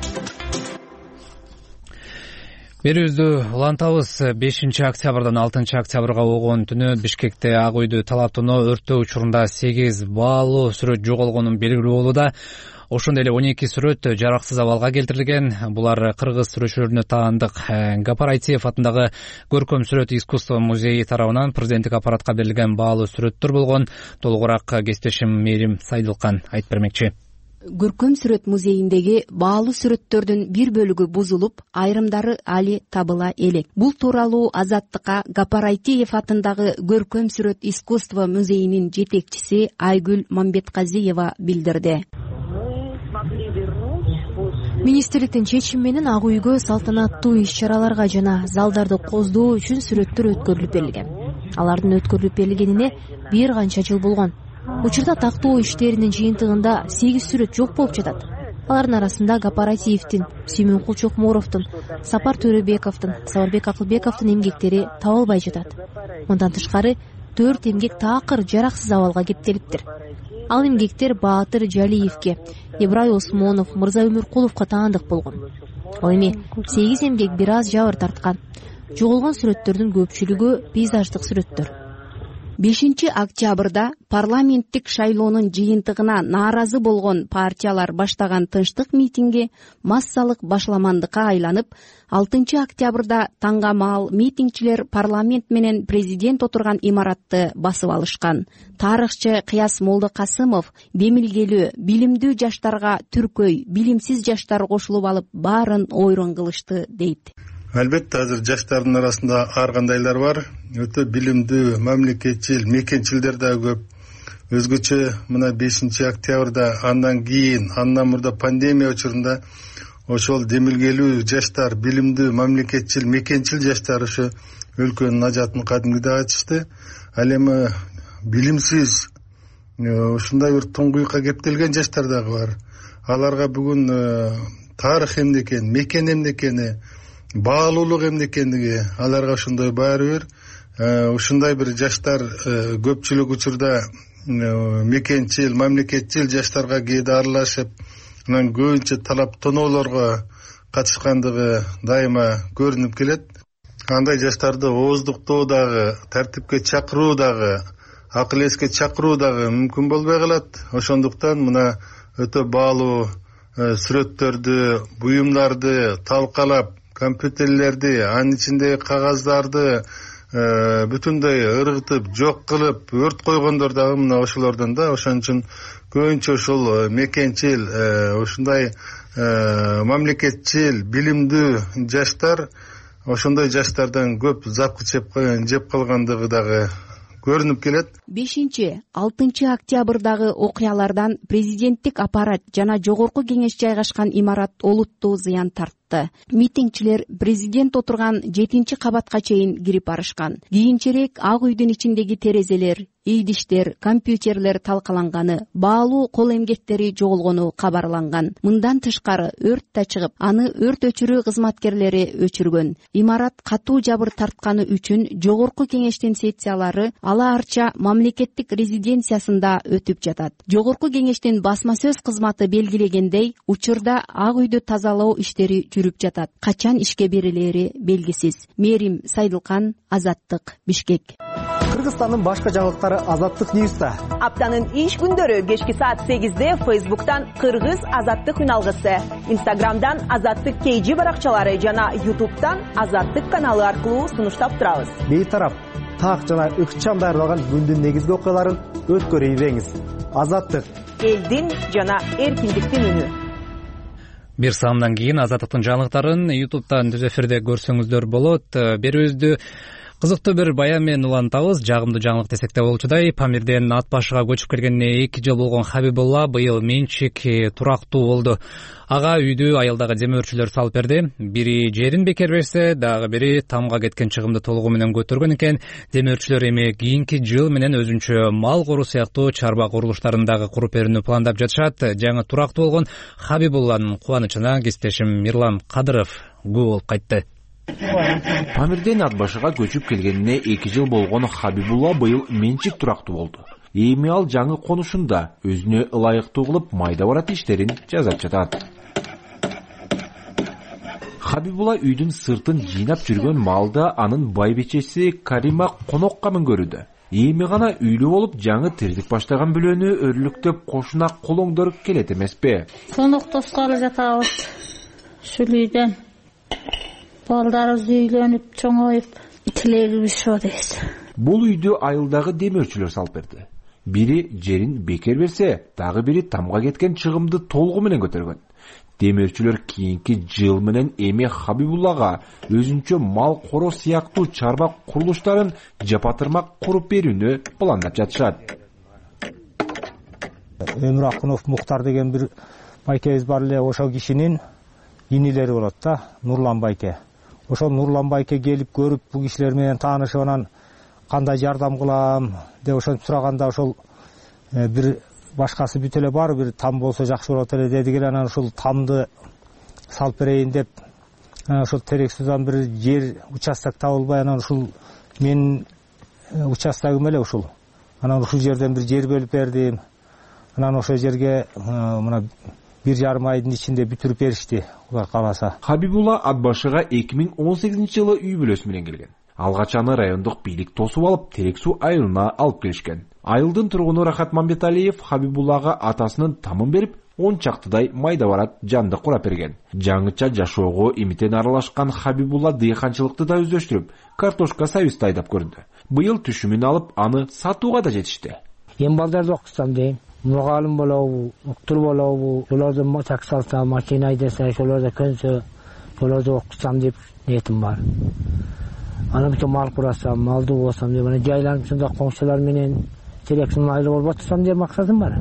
Берүүбүздү улантабыз. бешинчи октябрдан алтынчы октябрга болгон түнү Бишкекте Ак үйдү талаптануу өрттөө учурунда сегиз баалуу сүрөт жоголгонун белгилүү болууда. Ошондой эле он эки сүрөт жараксыз абалга келтирилген. Булар кыргыз сүрөтчүлөрүнө таандык Гапар Айтиев атындагы Көркөм сүрөт искусство музейи тарабынан президенттик аппаратка берилген баалуу сүрөттөр болгон. Толугураак кесиптешим Мээрим Сайдылкан айтып бермекчи. Көркөм сүрөт музейиндеги баалуу сүрөттөрдүн бир бөлүгү бузулуп, айрымдары али табыла элек. Бул тууралуу Азаттыкка Гапар Айтиев атындагы Көркөм сүрөт искусство музейинин жетекчиси Айгүл Мамбетказиева билдирди. Министрликтин чечими менен Ак үйгө салтанаттуу иш-чараларга жана залдарды коздоо үчүн сүрөттөр өткөрүлүп берилген. Алардын өткөрүлүп берилгенине бир канча жыл болгон. Учурда тактоо иштеринин жыйынтыгында сегиз сүрөт жок болуп жатат. Алардын арасында Гапар Айтиевдин, Сүймөнкул Чокморовдун, Сапар Төрөбековдун, Сабарбек Акылбековдун эмгектери табылбай жатат. Мындан тышкары төрт эмгек таакыр жараксыз абалга кептелиптир. Ал эмгектер Баатыр Жалиевке, Ибрай Осмонов, Мырза Өмүркуловго таандык болгон. Ал эми сегиз эмгек бир аз жабыр тарткан. Жоголгон сүрөттөрдүн көпчүлүгү пейзаждык сүрөттөр. бешинчи октябрда парламенттик шайлоонун жыйынтыгына нааразы болгон партиялар баштаган тынчтык митинги массалык башламандыкка айланып, алтынчы октябрда таңга маал митингчилер парламент менен президент отурган имаратты басып алышкан. Тарыхчы Кыяс Молдокасымов демилгелүү, билимдүү жаштарга түркөй, билимсиз жаштар кошулуп алып баарын ойрон кылышты дейт. Албетте азыр жаштардын арасында ар кандайлар бар. Өтө билимдүү, мамлекетчил, мекенчилдер да көп. Өзгөчө мына бешинчи октябрда андан кийин, андан мурда пандемия учурунда ошол демилгелүү жаштар, билимдүү, мамлекетчил, мекенчил жаштар ошо өлкөнүн ажатын кадимгидей ачышты. Ал эми билимсиз, ушундай бир туңгуйукка кептелген жаштар дагы бар. Аларга бүгүн тарых эмне экен, мекен эмне экени, баалуулук эмне экендиги аларга ошондой баары бир. Ушундай бир жаштар көпчүлүк учурда мекенчил, мамлекетчил жаштарга кээде аралашып, анан көбүнчө талаптоноолорго катышкандыгы дайыма көрүнүп келет. Андай жаштарды ооздуктоо дагы, тартипке чакыруу дагы, акыл эске чакыруу дагы мүмкүн болбой калат. Ошондуктан мына өтө баалуу сүрөттөрдү, буюмдарды талкалап, компьютерлерди, анын ичиндеги кагаздарды бүтүндөй ыргытып, жок кылып, өрт койгондор дагы мына ошолордон да. Ошон үчүн көбүнчө ушул мекенчил, ушундай мамлекетчил, билимдүү жаштар, ошондой жаштардан көп запкы жеп калгандыгы дагы көрүнүп келет. бешинчи алтынчы октябрдагы окуялардан президенттик аппарат жана жогорку кеңеш жайгашкан имарат олуттуу зыян тартты. Митингчилер президент отурган жетинчи кабатка чейин кирип барышкан. Кийинчерээк Ак үйдүн ичиндеги терезелер, ийдиштер, компьютерлер талкаланганы, баалуу кол эмгектери жоголгону кабарланган. Мындан тышкары өрт да чыгып, аны өрт өчүрүү кызматкерлери өчүргөн. Имарат катуу жабыр тартканы үчүн жогорку кеңештин сессиялары ала арча мамлекеттик резиденциясында өтүп жатат. Жогорку кеңештин басма сөз кызматы белгилегендей, учурда Ак үйдү тазалоо иштери жүрүп жатат. Качан ишке берилери белгисиз. Мерим Сайдылкан, Азаттык, Бишкек. Кыргызстандын башка жаңылыктары Азаттык Ньюста. Аптанын иш күндөрү кечки саат сегизде Фейсбуктан Кыргыз Азаттык үналгысы, Инстаграмдан Азаттык Кейжи баракчалары жана Ютубтан Азаттык каналы аркылуу сунуштап турабыз. Бейтарап, так жана ыкчам даярдалган күндүн негизги окуяларын өткөрүбеңиз. Азаттык, элдин жана эркиндиктин үнү. Бир саамдан кийин Азаттыктын жаңылыктарын Ютубтан түз эфирде көрсөңүздөр болот. Берүүбүздү кызыктуу бир баян менен улантабыз. Жагымдуу жаңылык десек да болчудай, Памирден Ат башыга көчүп келгенине эки жыл болгон Хабибулла быйыл менчик турактуу болду. Ага үйдү айылдагы демөөрчүлөр салып берди. Бири жерин бекер берсе, дагы бири тамга кеткен чыгымды толугу менен көтөргөн экен. Демөөрчүлөр эми кийинки жыл менен өзүнчө мал коруу сыяктуу чарба курулуштарын дагы куруп берүүнү пландап жатышат. Жаңы турактуу болгон Хабибулланын кубанычына кесиптешим Мирлан Кадыров күбө болуп кайтты. Памирден Ат башыга көчүп келгенине эки жыл болгон Хабибулла быйыл менчик турактуу болду. Эми ал жаңы конушунда өзүнө ылайыктуу кылып майда барат иштерин жасап жатат. Хабибулла үйдүн сыртын жыйнап жүргөн малда анын байбечеси Карима конокко мүнгөрүүдө. Эми гана үйлүү болуп жаңы тирдик баштаган бүлөнү өрлүктөп кошуна колоңдор келет эмеспи? Коноктоскалы жатабыз. Ушул үйдөн балдарыбыз үйлөнүп, чоңоюп, тилегибиз ошо дейбиз. Бул үйдү айылдагы демөөрчүлөр салып берди. Бири жерин бекер берсе, дагы бири тамга кеткен чыгымды толугу менен көтөргөн. Демөөрчүлөр кийинки жыл менен эми Хабибуллага өзүнчө мал короо сыяктуу чарба курулуштарын жапатырмак куруп берүүнү пландап жатышат. Өмүр Акунов Муктар деген бир байкебиз бар эле, ошол кишинин инилери болот да, Нурлан байке. Ошол Нурлан байке келип көрүп, бул кишилер менен таанышып, анан кандай жардам кылам деп ошентип сураганда, ошол бир башкасы бүт эле бар, бир там болсо жакшы болот эле дедик эле. Анан ошол тамды салып берейин деп, ошол терек судан бир жер участок табылбай, анан ушул менин участогум эле ушул. Анан ушул жерден бир жер бөлүп бердим. Анан ошол жерге мына бир жарым айдын ичинде бүтүрүп беришти, Кудай кааласа. Хабибулла Ат башыга эки миң он сегизинчи жылы үй бүлөсү менен келген. Алгач аны райондук бийлик тосуп алып, Терексу айылына алып келишкен. Айылдын тургуну Рахат Мамбеталиев Хабибуллага атасынын тамын берип, он чактыдай майда барат жанды курап берген. Жаңыча жашоого имитен аралашкан Хабибулла дыйканчылыкты да өздөштүрүп, картошка сабизди айдап көрдү. Быйыл түшүмүн алып, аны сатууга да жетишти. Эми балдарды окутсам дейм. Мугалим болобу, доктор болобу, ошолордон так салса, машина айдаса, ошолордо көнсө, ошолордо окутсам деп ниетим бар. Анан бүтүн мал курасам, малдуу болсам деп, анан жайланып ушунда коңшулар менен терексин айлы болуп отурсам деп максатым бар.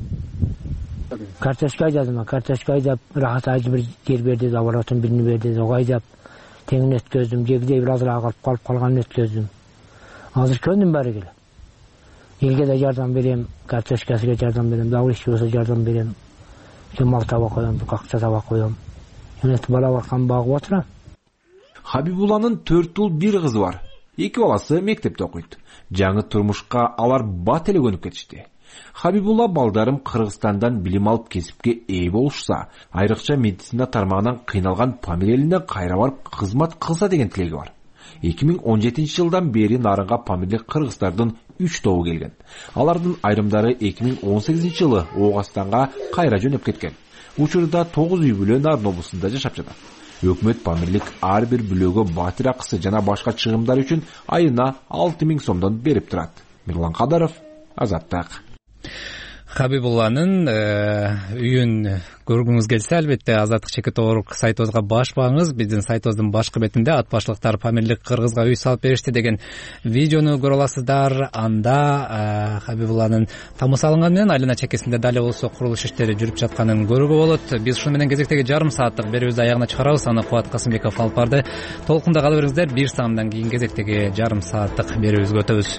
Картошка айдадым, картошка айдап, Рахат айжы бир жер берди, оборотун биrini берди, ого айдап, теңин өткөздүм, жегидей бир азыраак алып калып калганын өткөздүм. Азыр көндүм баары келе. Элге да жардам берем, картошкасыга жардам берем, дагы иш болсо жардам берем. Мал таба коем, акча таба коем. Эметип бала баркан багып отурам. Хабибулланын төрт ұл бир кызы бар. Эки баласы мектепте окуйт. Жаңы турмушка алар бат эле көнүп кетишти. Хабибулла балдарым Кыргызстандан билим алып кесипке ээ болушса, айрыкча медицина тармагынан кыйналган Памир элине кайра барып кызмат кылса деген тилеги бар. эки миң он жетинчи жылдан бери нарынга памирлик кыргыздардын үч тобу келген. Алардын айрымдары эки миң он сегизинчи жылы Оогастанга кайра жөнөп кеткен. учурда тогуз үй бүлө Нарын облусунда жашап жатат. Өкмөт памирлик ар бир бүлөгө батир акысы жана башка чыгымдар үчүн айына алты миң сомдон берип турат. Мирлан Кадаров, Азаттык. Хабибулланын үйүн көргүңүз келсе, албетте Азаттык чекит орг сайтыбызга баш багыңыз. Биздин сайтыбыздын башкы бетинде ат башлыктар памирлик кыргызга үй салып беришти деген видеону көрө аласыздар. Анда Хабибулланын тамы салынганы менен айлана чекесинде дали болсо курулуш иштери жүрүп жатканын көрүүгө болот. Биз ушуну менен кезектеги жарым сааттык берүүбүздү аягына чыгарабыз. Аны Кубат Касымбеков алып барды. Толкунда кала бериңиздер. Бир саамдан кийин кезектеги жарым сааттык берүүбүзгө өтөбүз.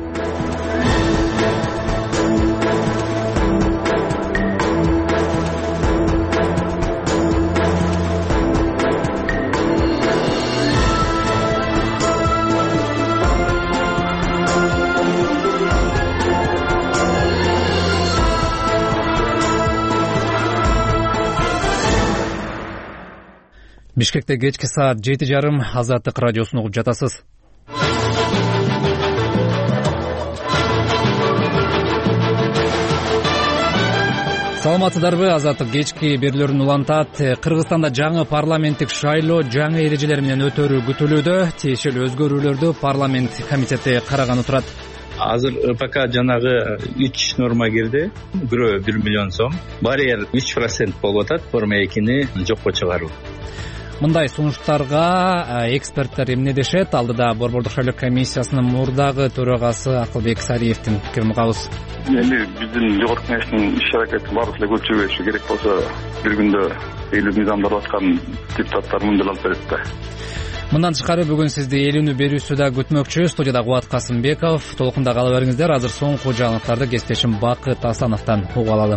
Бишкекте кечки саат жети жарым Азаттык радиосун угуп жатасыз. Саламатсыздарбы? Азаттык кечки берүүлөрүн улантат. Кыргызстанда жаңы парламенттик шайлоо жаңы эрежелер менен өтөрү күтүлүүдө. Тиешелүү өзгөрүүлөрдү парламент комитети караганы турат. Азыр ПК жанагы үч норма кирди. Бирөө бир миллион сом. Барьер үч процент болуп атат. Форма экини жокко чыгаруу. Мындай сунуштарга эксперттер эмне дешет? Алдыда Борбордук шайлоо комиссиясынын мурдагы төрагасы Акылбек Сариевдин пикирин угабыз. Эми биздин жогорку кеңештин иш аракети баары эле көчүбөшү керек болсо бир күндө элүү мыйзамдар аткан депутаттар мындай алып берет да. Мындан тышкары бүгүн сизди элүүнү берүүсү да күтмөкчү. Студияда Кубат Касымбеков. Толкунда кала бериңиздер. Азыр соңку жаңылыктарды кесиптешим Бакыт Асановдон угуп алалы.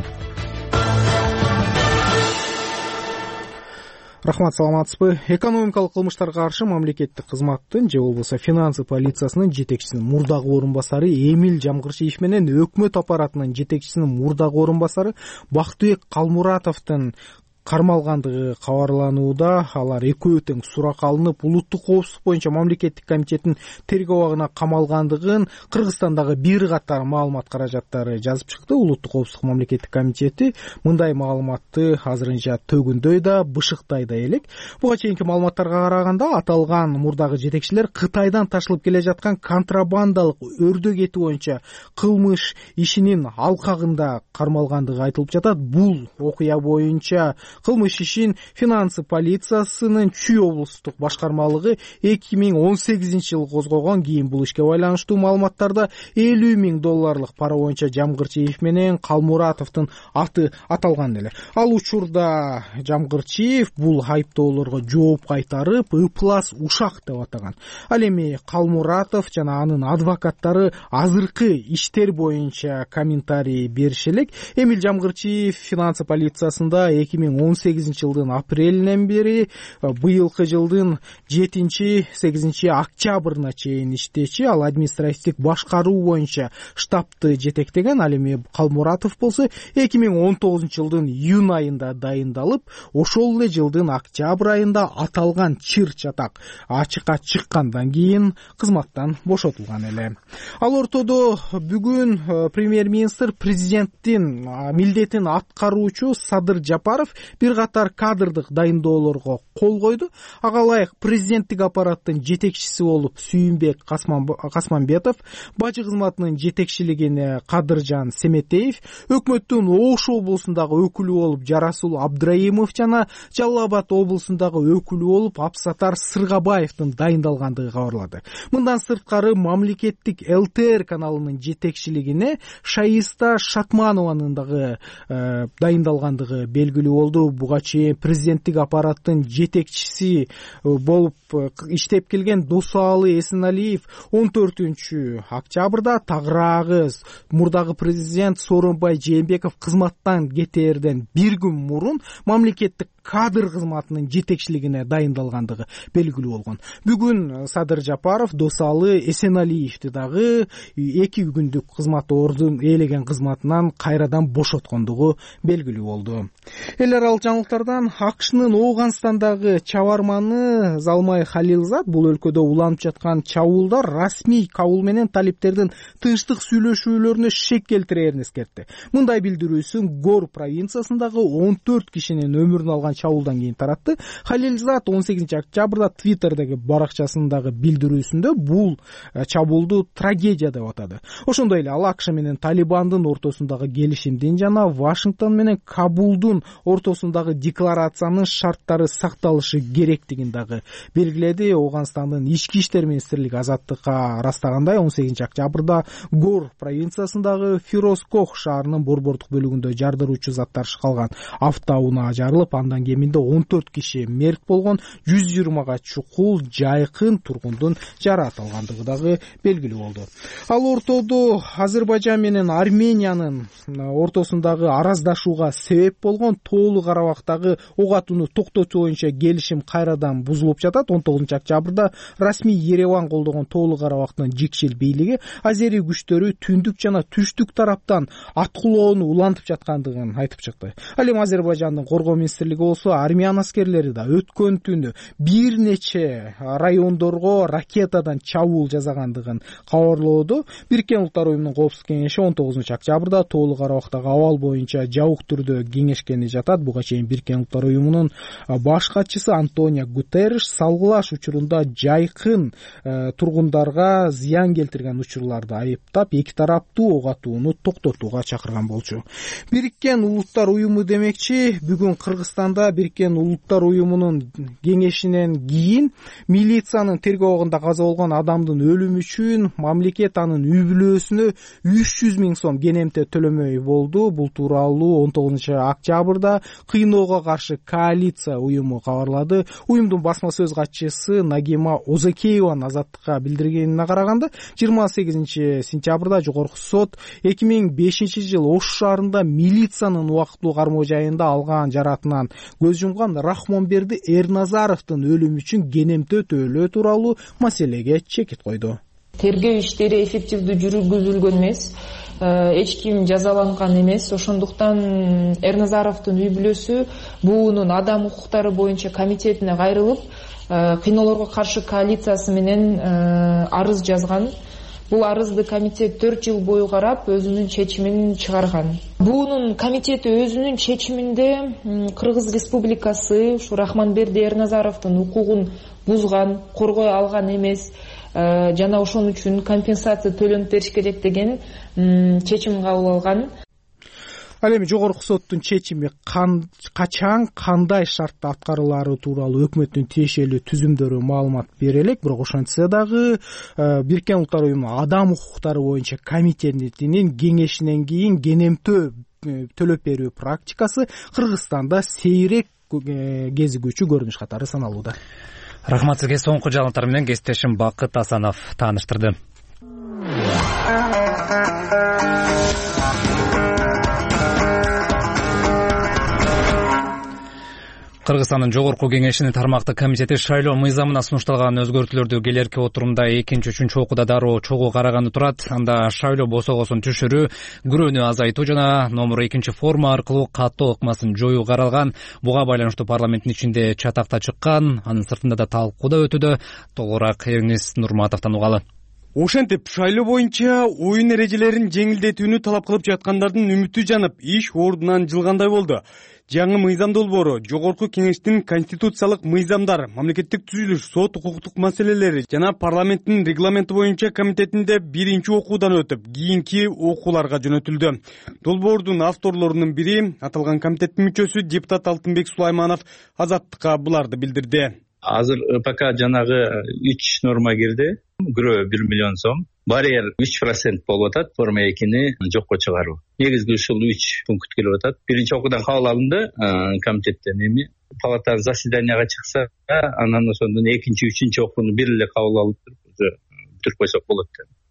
Рахмат, саламатсызбы? Экономикалык кылмыштарга каршы мамлекеттик кызматтын же болбосо финансы полициясынын жетекчисинин мурдагы орун басары Эмил Жамгырчиев менен өкмөт аппаратынын жетекчисинин мурдагы орун басары Бактыбек Калмуратовдун кармалгандыгы кабарланууда. Алар экөө тең суракка алынып, улуттук коопсуздук боюнча мамлекеттик комитеттин тергөө абагына камалгандыгын Кыргызстандагы бир катар маалымат каражаттары жазып чыкты. Улуттук коопсуздук мамлекеттик комитети мындай маалыматты азырынча төгүндөй да, бышыктай да элек. Буга чейинки маалыматтарга караганда, аталган мурдагы жетекчилер Кытайдан ташылып келе жаткан контрабандалык өрдө кети боюнча кылмыш ишинин алкагында кармалгандыгы айтылып жатат. Бул окуя боюнча кылмыш ишин финансы полициясынын Чүй облустук башкармалыгы эки миң он сегизинчи жылы козгогон. Кийин бул ишке байланыштуу маалыматтарда элүү миң долларлык пара боюнча Жамгырчиев менен Калмуратовдун аты аталган эле. Ал учурда Жамгырчиев бул айыптоолорго жооп кайтарып, ыплас ушак деп атаган. Ал эми Калмуратов жана анын адвокаттары азыркы иштер боюнча комментарий бериши элек. Эмил Жамгырчиев финансы полициясында эки миң он сегизинчи жылдын апрелинен бери быйылкы жылдын жетинчи сегизинчи октябрына чейин иштечи. Ал административдик башкаруу боюнча штабты жетектеген. Ал эми Калмуратов болсо эки миң он тогузунчу жылдын июнь айында дайындалып, ошол эле жылдын октябрь айында аталган чыр чатак ачыкка чыккандан кийин кызматтан бошотулган эле. Ал ортодо бүгүн премьер-министр президенттин милдетин аткаруучу Садыр Жапаров бир катар кадрдык дайындоолорго кол койду. Ага ылайык президенттик аппараттын жетекчиси болуп Сүйүнбек Касманбетов, бажы кызматынын жетекчилигине Кадыржан Семетеев, өкмөттүн Ош облусундагы өкүлү болуп Жарасул Абдраимов жана Жалал Абад облусундагы өкүлү болуп Абсатар Сыргабаевдин дайындалгандыгы кабарлады. Мындан сырткары мамлекеттик эл тэ эр каналынын жетекчилигине Шаиста Шатманованын дагы э, дайындалгандыгы белгилүү болду. Буга чейин президенттик аппараттын жетекчиси болуп иштеп келген Досалы Эсеналиев он төртүнчү октябрда тагыраагы мурдагы президент Сооронбай Жээнбеков кызматтан кетээрден бир күн мурун мамлекеттик кадр кызматынын жетекчилигине дайындалгандыгы белгилүү болгон. Бүгүн Садыр Жапаров Досалы Эсеналиевди дагы эки күндүк кызмат ордун ээлеген кызматынан кайрадан бошоткондугу белгилүү болду. Эл аралык жаңылыктардан АКШнын Ооганстандагы чабарманы Залмай Халилзад бул өлкөдө уланып жаткан чабуулдар расмий кабыл менен талиптердин тынчтык сүйлөшүүлөрүнө шек келтирээрин эскертти. Мындай билдирүүсүн Гор провинциясындагы он төрт кишинин өмүрүн алган чабуулдан кийин таратты. Халилзад он сегизинчи октябрда Твиттердеги баракчасындагы билдирүүсүндө бул чабуулду трагедия деп атады. Ошондой эле ал АКШ менен Талибандын ортосундагы келишимдин жана Вашингтон менен Кабулдун ортосундагы декларациянын шарттары сакталышы керектигин дагы белгиледи. Ооганстандын ички иштер министрлиги азаттыкка ырастагандай он сегизинчи октябрда Гор провинциясындагы Фирозкох шаарынын борбордук бөлүгүндө жардыруучу заттар шкалган автоунаа жарылып, андан кеминде он төрт киши мерт болгон, жүз жыйырмага чукул жайкын тургундун жараат алгандыгы дагы белгилүү болду. Ал ортодо Азербайжан менен Армениянын ортосундагы араздашууга себеп болгон Тоолу Карабактагы ок атууну токтотуу боюнча келишим кайрадан бузулуп жатат. он тогузунчу октябрда расмий Ереван колдогон Тоолу Карабактын жикшил бийлиги азери күчтөрү түндүк жана түштүк тараптан аткылоону улантып жаткандыгын айтып чыкты. Ал эми Азербайжандын коргоо министрлиги болсо Армян аскерлери да өткөн түнү бир нече райондорго ракетадан чабуул жасагандыгын кабарлоодо. Бириккен Улуттар уюмунун коопсуздук кеңеши он тогузунчу октябрда Тоолу Карабактагы абал боюнча жабык түрдө кеңешкени жатат. Буга чейин Бириккен Улуттар уюмунун баш катчысы Антонио Гутерриш салгылаш учурунда жайкын э, тургундарга зыян келтирген учурларды айыптап, эки тараптуу ок атууну токтотууга чакырган болчу. Бириккен Улуттар уюму демекчи, бүгүн Кыргызстанда Бириккен Улуттар уюмунун кеңешинен кийин милициянын тергөө каза болгон адамдын өлүмү үчүн мамлекет анын үй бүлөсүнө үч жүз миң сом кенемте төлөмөй болду. Бул тууралуу он тогузунчу октябрда кыйноого каршы коалиция уюму кабарлады. Уюмдун басма сөз катчысы Нагима Озакееванын азаттыкка билдиргенине караганда, жыйырма сегизинчи сентябрда жогорку сот эки миң бешинчи жыл Ош шаарында милициянын убактылуу кармоо жайында алган жараатынан көз жумган Рахмонберди Эрназаровдун өлүмү үчүн кенемте төлөө тууралуу маселеге чекит койду. Тергөө иштери эффективдүү жүргүзүлгөн эмес, эч ким жазаланган эмес. Ошондуктан Эрназаровдун үй бүлөсү буунун адам укуктары боюнча комитетине кайрылып, кыйноолорго каршы коалициясы менен арыз жазган. Бул арызды комитет төрт жыл бою карап, өзүнүн чечимин чыгарган. Буунун комитети өзүнүн чечиминде Кыргыз Республикасы ушу Рахмонберди Эрназаровдун укугун бузган, коргой алган эмес, жана ошон үчүн компенсация төлөнүп бериш керек деген чечим кабыл алган. Ал эми жогорку соттун чечими качан, кандай шартта аткарылары тууралуу өкмөттүн тиешелүү түзүмдөрү маалымат бере элек. Бирок ошентсе дагы Бириккен Улуттар уюму адам укуктары боюнча комитетинин кеңешинен кийин кенемтөө төлөп берүү практикасы Кыргызстанда сейрек кезигүүчү көрүнүш катары саналууда. Рахмат сизге. Соңку жаңылыктар менен кесиптешим Бакыт Асанов тааныштырды. Кыргызстандын жогорку кеңешинин тармактык комитети шайлоо мыйзамына сунушталган өзгөртүүлөрдү келерки отурумда экинчи үчүнчү окууда дароо чогуу караганы турат. Анда шайлоо босогосун түшүрүү, күрөөнү азайтуу жана номер экинчи форма аркылуу каттоо ыкмасын жоюу каралган. Буга байланыштуу парламенттин ичинде чатакта чыккан, анын сыртында да талкууда өтүүдө. Толугураак Эрнис Нурматовдон угалы. Ошентип шайлоо боюнча оюн эрежелерин жеңилдетүүнү талап кылып жаткандардын үмүтү жанып, иш ордунан жылгандай болду. Жаңы мыйзам долбоору жогорку кеңештин конституциялык мыйзамдар, мамлекеттик түзүлүш, сот укуктук маселелери жана парламенттин регламенти боюнча комитетинде биринчи окуудан өтүп, кийинки окууларга жөнөтүлдү. Долбоордун авторлорунун бири, аталган комитеттин мүчөсү депутат Алтынбек Сулайманов азаттыкка буларды билдирди. Азыр пока жанагы үч норма кирди. Күрөө бир миллион сом. Барьер үч процент болуп атат, форма экини жокко чыгаруу. Негизги ушул үч пункт келип атат. Биринчи окуудан кабыл алынды комитеттен, эми палата заседанияга чыкса, анан ошондон экинчи, үчүнчү окууну бир эле кабыл алып бүтүрүп койсок болот.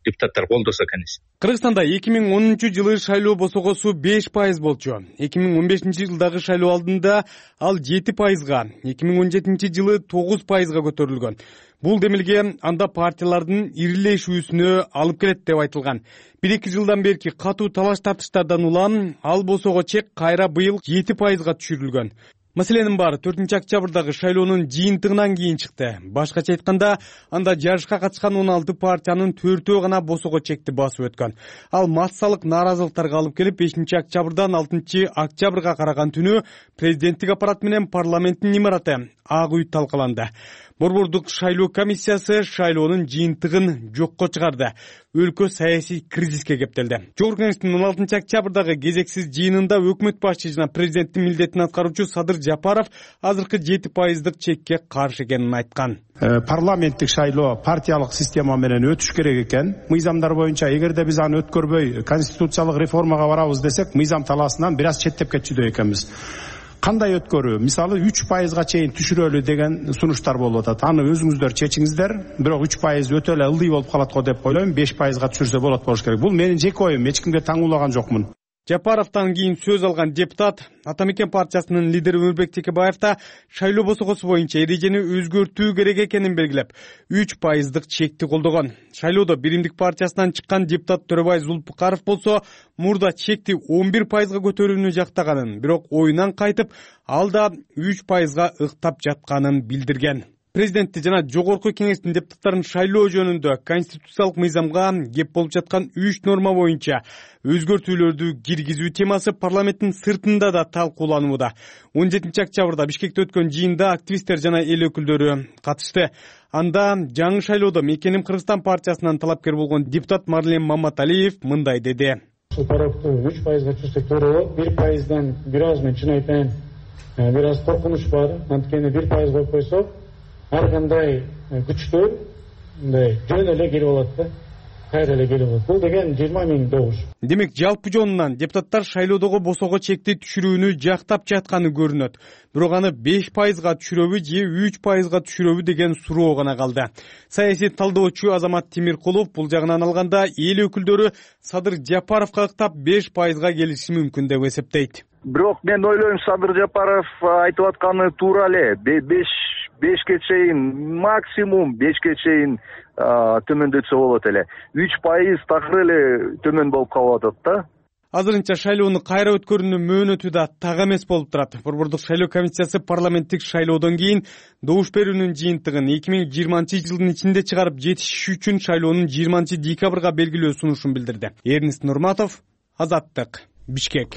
депутаттар колдосо экен. Кыргызстанда эки миң онунчу жылы шайлоо босогосу беш пайыз болчу. эки миң он бешинчи жылдагы шайлоо алдында ал жети пайызга, эки миң он жетинчи жылы тогуз пайызга көтөрүлгөн. Бул демилге анда партиялардын ирилешүүсүнө алып келет деп айтылган. бир эки жылдан берки катуу талаш тартыштардан улам ал босого чек кайра быйыл жети пайызга түшүрүлгөн. Маселенин баары төртүнчү октябрдагы шайлоонун жыйынтыгынан кийин чыкты. Башкача айтканда, анда жарышка катышкан он алты партиянын төртөө гана босого чекти басып өткөн. Ал массалык нааразылыктарга алып келип, бешинчи октябрдан алтынчы октябрга караган түнү президенттик аппарат менен парламенттин имараты Ак үй талкаланды. Борбордук шайлоо комиссиясы шайлоонун жыйынтыгын жокко чыгарды. Өлкө саясий кризиске кептелди. Жогорку кеңештин он алтынчы октябрдагы кезексиз жыйынында өкмөт башчы жана президенттин милдетин аткаруучу Садыр Жапаров азыркы жети пайыздык чекке каршы экенин айткан. Парламенттик шайлоо партиялык система менен өтүш керек экен. Мыйзамдар боюнча эгерде биз аны өткөрбөй конституциялык реформага барабыз десек, мыйзам талаасынан бир аз четтеп кетчүдөй экенбиз. Кандай өткөрүү? Мисалы үч пайызга чейин түшүрөлү деген сунуштар болуп атат. Аны өзүңүздөр чечиңиздер. Бирок үч пайыз өтө эле ылдый болуп калат го деп ойлойм. беш пайызга түшүрсө болот болуш керек. Бул менин жеке оюм, эч кимге таңуулаган жокмун. Жапаровтан кийин сөз алган депутат Атамекен партиясынын лидери Өмүрбек Текебаев да шайлоо босогосу боюнча эрежени өзгөртүү керек экенин белгилеп, үч пайыздык чекти колдогон. Шайлоодо Биримдик партиясынан чыккан депутат Төрөбай Зулпукаров болсо, мурда чекти он бир пайызга көтөрүүнү жактаганын, бирок оюнан кайтып, ал да үч пайызга ыктап жатканын билдирген. Президентти жана жогорку кеңештин депутаттарын шайлоо жөнүндө конституциялык мыйзамга кеп болуп жаткан үч норма боюнча өзгөртүүлөрдү киргизүү темасы парламенттин сыртында да талкууланууда. он жетинчи октябрда Бишкекте өткөн жыйында активисттер жана эл өкүлдөрү катышты. Анда жаңы шайлоодо Мекеним Кыргызстан партиясынан талапкер болгон депутат Марлен Маматалиев мындай деди. Сулпаровду үч пайызга түшүрсөк туура болот. бир пайыздан бир аз мен чын айтайын, бир аз коркунуч бар. Анткени бир пайыз коюп койсок, ар кандай күчтөр мындай жөн эле келип алат да. Кайра эле келип алат. Бул деген жыйырма миң добуш. Демек, жалпы жонунан депутаттар шайлоодогу босого чекти түшүрүүнү жактап жатканы көрүнөт. Бирок аны беш пайызга түшүрөбү же үч пайызга түшүрөбү деген суроо гана калды. Саясий талдоочу Азамат Тимиркулов бул жагынан алганда эл өкүлдөрү Садыр Жапаровго ыктап беш пайызга келиши мүмкүн деп эсептейт. Бирок мен ойлойм, Садыр Жапаров айтып атканы туура эле. беш бешке чейин, максимум бешке чейин төмөндөтсө болот эле. үч пайыз такыр эле төмөн болуп калып атат да. Азырынча шайлоону кайра өткөрүүнүн мөөнөтү да так эмес болуп турат. Борбордук шайлоо комиссиясы парламенттик шайлоодон кийин добуш берүүнүн жыйынтыгын эки миң жыйырманчы жылдын ичинде чыгарып жетишиш үчүн шайлоонун жыйырманчы декабрга белгилөө сунушун билдирди. Эрнест Нурматов, Азаттык, Бишкек.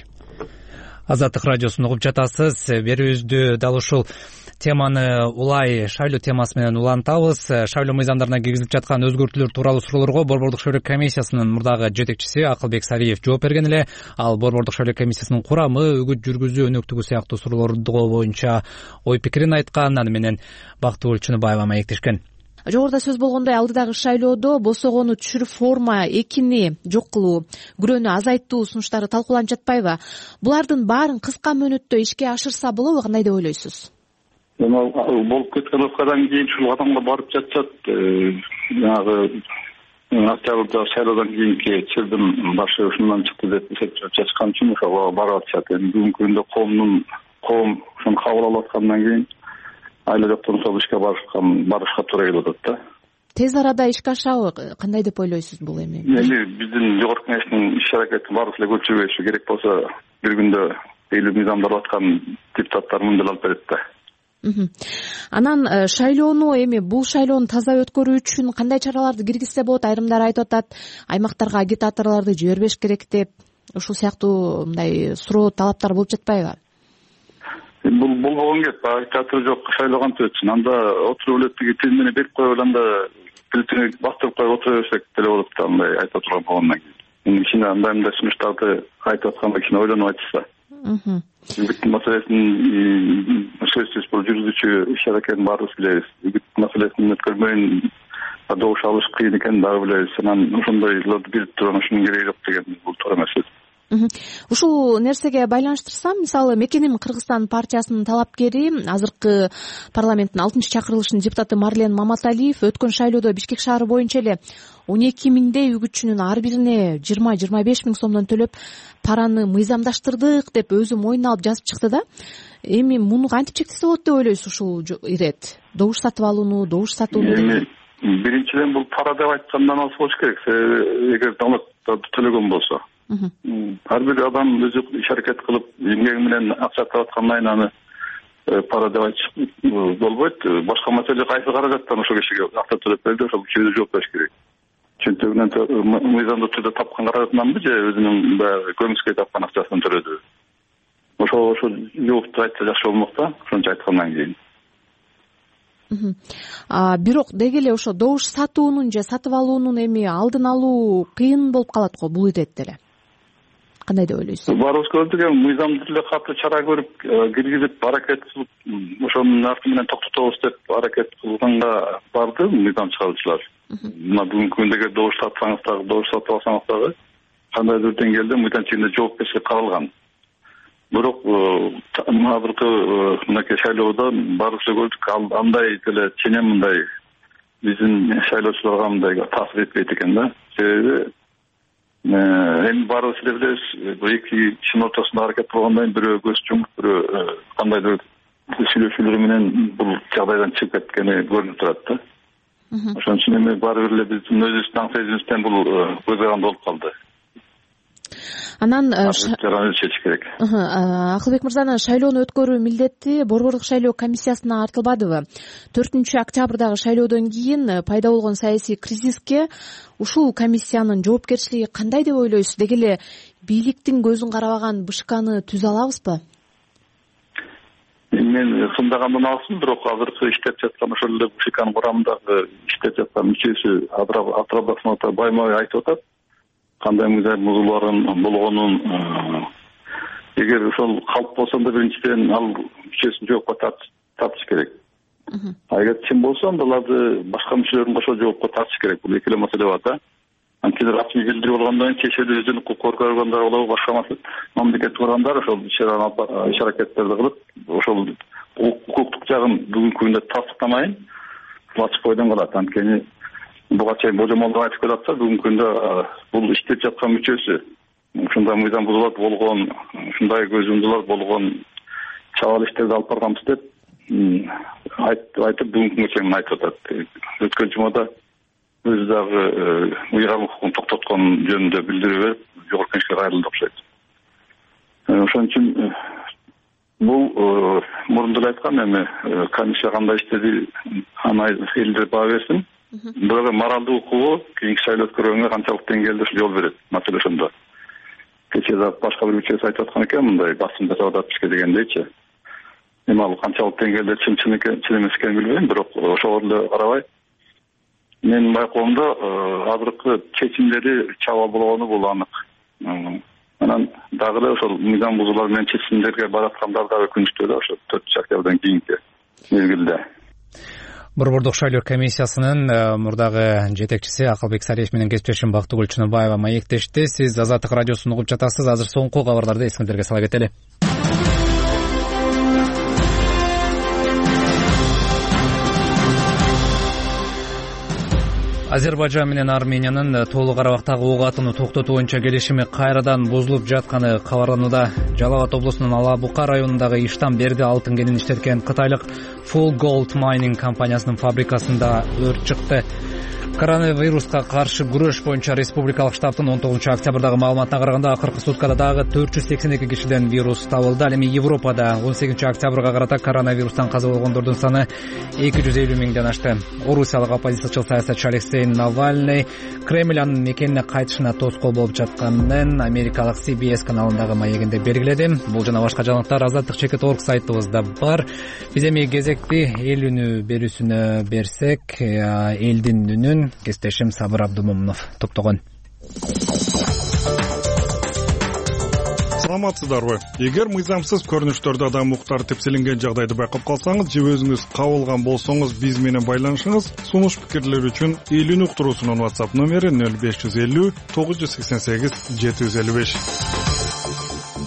Азаттык радиосун угуп жатасыз. Берүүбүздү дал ушул теманы улай шайлоо темасы менен улантабыз. Шайлоо мыйзамдарына киргизилип жаткан өзгөртүүлөр тууралуу суроолорго Борбордук шайлоо комиссиясынын мурдагы жетекчиси Акылбек Сариев жооп берген эле. Ал Борбордук шайлоо комиссиясынын курамы, үгүт жүргүзүү өнөктүгү сыяктуу суроолордо боюнча ой пикирин айткан. Аны менен Бактыгүл Чыныбаева маектешкен. Жогоруда сөз болгондой, алдыдагы шайлоодо босогону түшүрүп форма экини жок кылуу, күрөөнү азайттуу сунуштары талкууланып жатпайбы? Булардын баарын кыска мөөнөттө ишке ашырса болобу, кандай деп ойлойсуз? Эми болуп кеткен окуядан кийин ушул кадамга барып жатышат. Жанагы октябрда шайлоодон кийинки чырдын башы ушундан чыкты деп эсептеп жатышкан үчүн ошого барып атышат. Эми бүгүнкү күндө коомдун коом ушуну кабыл алып аткандан кийин айла жоктон сол ишке барышкан барышка туура келип атат да. Тез арада ишке ашабы, кандай деп ойлойсуз бул эми? Эми биздин жогорку кеңештин иш аракети баарыбыз эле көчүрбөйүшү керек болсо, бир күндө элүү мыйзамдар аткан депутаттар мындай алып берет да. Анан шайлоону эми бул шайлоону таза өткөрүү үчүн кандай чараларды киргизсе болот? Айрымдар айтып атат, аймактарга агитаторлорду жибербеш керек деп, ушул сыяктуу мындай суроо талаптар болуп жатпайбы? Бул болгон кеп, агитатор жок, шайлоо кантип өтсүн? Анда отуруп эле тиги тилмени берип коюп, анда бюллетени бастырып коюп отура берсек деле болот да, андай айтып турган болгондон кийин. Кичине андай мындай сунуштарды айтып атканда кичине ойлонуп айтышса. Үгүт маселесин сөзсүз бул жүргүзүүчү иш аракетин баарыбыз билебиз. Үгүт маселесин өткөрбөйүн добуш алыш кыйын экенин дагы билебиз. Анан ошондойлорду билип турган ушунун кереги жок деген бул туура эмес. ушул нерсеге байланыштырсам, мисалы Мекеним Кыргызстан партиясынын талапкери, азыркы парламенттин алтынчы чакырылышынын депутаты Марлен Маматалиев өткөн шайлоодо Бишкек шаары боюнча эле он эки миңдей үгүтчүнүн ар бирине жыйырма жыйырма беш миң сомдон төлөп параны мыйзамдаштырдык деп өзү мойнуна алып жазып чыкты да. Эми муну кантип чектесе болот деп ойлойсуз ушул ирет? Добуш сатып алууну, добуш сатууну? Эми биринчиден бул пара деп айткандан алыс болуш керек. Эгер давлат төлөгөн болсо, ар бир адам өзү иш аракет кылып эмгеги менен акча таап аткандан аны пара деп айтыш болбойт. Башка маселе кайсы каражаттан ошол кишиге акча төлөп берди, ошол кишиге жооп бериш керек. Чөнтөгүнөн мыйзамдуу түрдө тапкан каражатынанбы же өзүнүн баягы көмүскө тапкан акчасын төлөдү? Ошол ошол жоопту айтса жакшы болмок да, ошончо айткандан кийин. Бирок деги эле ошо добуш сатуунун же сатып алуунун эми алдын алуу кыйын болуп калат го бул иретте эле. Кандай деп ойлойсуз? Баарыбыз көрдүк, эми мыйзамдуу эле катуу чара көрүп киргизип аракет кылып, ошонун арты менен токтотобуз деп аракет кылганга барды мыйзам чыгаруучулар. Мына бүгүнкү күндө добуш сатсаңыз дагы, добуш сатып алсаңыз дагы кандайдыр деңгээлде мыйзамчылыкта жоопкерчилик каралган. Бирок азыркы мынакей шайлоодо баарыбыз көрдүк, андай деле ченем мындай биздин шайлоочуларга мындай таасир этпейт экен да. Себеби эми баарыбыз эле билебиз, эки кишинин ортосунда аракет кылгандан бирөө көз жумуп, бирөө кандайдыр сүйлөшүүлөр менен бул жагдайдан чыгып кеткени көрүнүп турат да. Ошон үчүн эми баары бир эле биздин өзүбүздүн аң сезимибизден бул көз каранды болуп калды. Анан чечиш керек. Акылбек мырзанын шайлоону өткөрүү милдети Борбордук шайлоо комиссиясына артылбадыбы? төртүнчү октябрдагы шайлоодон кийин пайда болгон саясий кризиске ушул комиссиянын жоопкерчилиги кандай деп ойлойсуз? Деги эле бийликтин көзүн карабаган БШКны түзө алабызбы? Мен сындагандан алсын, бирок азыркы иштеп жаткан ошол эле БШКнын курамындагы иштеп жаткан мүчөсү Атырабасов Баймай айтып атат. Кандай мыйзам бузуулардын болгонун, эгер ошол калп болсо да биринчиден ал мүчөсүн жоопко тартыш керек. А эгер чын болсо анда аларды башка мүчөлөрүн кошо жоопко тартыш керек. Бул эки эле маселе бар да. Анткени расмий билдирип болгондон кийин чечүүнү өзүнүн укук органдары болобу, башка мамлекеттик органдар ошол иш аракеттерди кылып, ошол укуктук жагын бүгүнкү күндө тастыктамайын, ачык бойдон калат. Анткени буга чейин божомолдук айтып келатса, бүгүнкү күндө бул иштеп жаткан мүчөсү ушундай мыйзам бузуулар болгон, ушундай көз жумдулар болгон чабал иштерди алып барганбыз деп айтып бүгүнкү күнгө чейин айтып атат. Өткөн жумада өзү дагы уйган укугун токтоткон жөнүндө билдирүү берип, жогорку кеңешке кайрылды окшойт. Ошон үчүн бул мурунда эле айткан, эми комиссия кандай иштеди, аны элдер баа берсин. Бирок моралдуу укугу кийинки шайлоо өткөргөнгө канчалык деңгээлде жол берет, маселе ошондо. Кечээ да башка бир мүчөсү айтып аткан экен, мындай басым жасап атат бизге дегендейчи. Эми ал канчалык деңгээлде чын чын экен, чын эмес экенин билбейм, бирок ошого эле карабай менин байкоомдо азыркы чечимдери чабал болгону бул анык. Анан дагы эле ошол мыйзам бузуулар менен чечимдерге бараткандар дагы өкүнүчтүү да, ошо төртүнчү октябрдан кийинки мезгилде. Борбордук шайлоо комиссиясынын мурдагы жетекчиси Акылбек Сариев менен кесиптешим Бактыгүл Чыныбаева маектешти. Сиз Азаттык радиосун угуп жатасыз. Азыр соңку кабарларды эсиңиздерге сала кетели. Азербайжан менен Армениянын Тоолу Карабактагы ок атууну токтотуу боюнча келишими кайрадан бузулуп жатканы кабарланууда. Жалал Абад облусунун Алабука районундагы Иштан Берди алтын кенин иштеткен кытайлык Full Gold Mining компаниясынын фабрикасында өрт чыкты. Коронавируска каршы күрөш боюнча республикалык штабтын он тогузунчу октябрдагы маалыматына караганда акыркы суткада дагы төрт жүз сексен эки кишиден вирус табылды. Ал эми Европада он сегизинчи октябрга карата коронавирустан каза болгондордун саны эки жүз элүү миңден ашты. Орусиялык оппозициячыл саясатчы Алексей Навальный Кремль анын мекенине кайтышына тоскоол болуп жатканын америкалык си би эс каналындагы маегинде белгиледи. Бул жана башка жаңылыктар азаттык чекит точка орг сайтыбызда бар. Биз эми кезекти эл үнү берүүсүнө берсек, элдин үнүн кесиптешим Сабыр Абдумомунов топтогон. Саламатсыздарбы? Эгер мыйзамсыз көрүнүштөрдө адам укуктары тепселенген жагдайды байкап калсаңыз же өзүңүз кабылган болсоңуз биз менен байланышыңыз. Сунуш пикирлер үчүн эл үнү уктуруусунун WhatsApp номери нөл беш жүз элүү тогуз жүз сексен сегиз жети жүз элүү беш.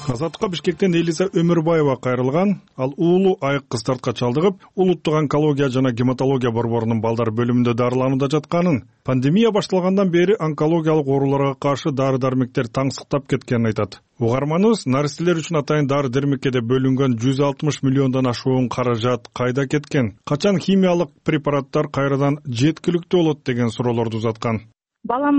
Азаттыкка Бишкектен Элиза Өмүрбаева кайрылган. Ал уулу айык кыстартка чалдыгып, улуттук онкология жана гематология борборунун балдар бөлүмүндө дарыланууда жатканын, пандемия башталгандан бери онкологиялык ооруларга каршы дары-дармектер таңсыктап кеткенин айтат. Угарманыбыз наристелер үчүн атайын дары-дармекке де бөлүнгөн жүз алтымыш миллиондон ашуун каражат кайда кеткен? Качан химиялык препараттар кайрадан жеткиликтүү болот деген суроолорду узаткан. Балам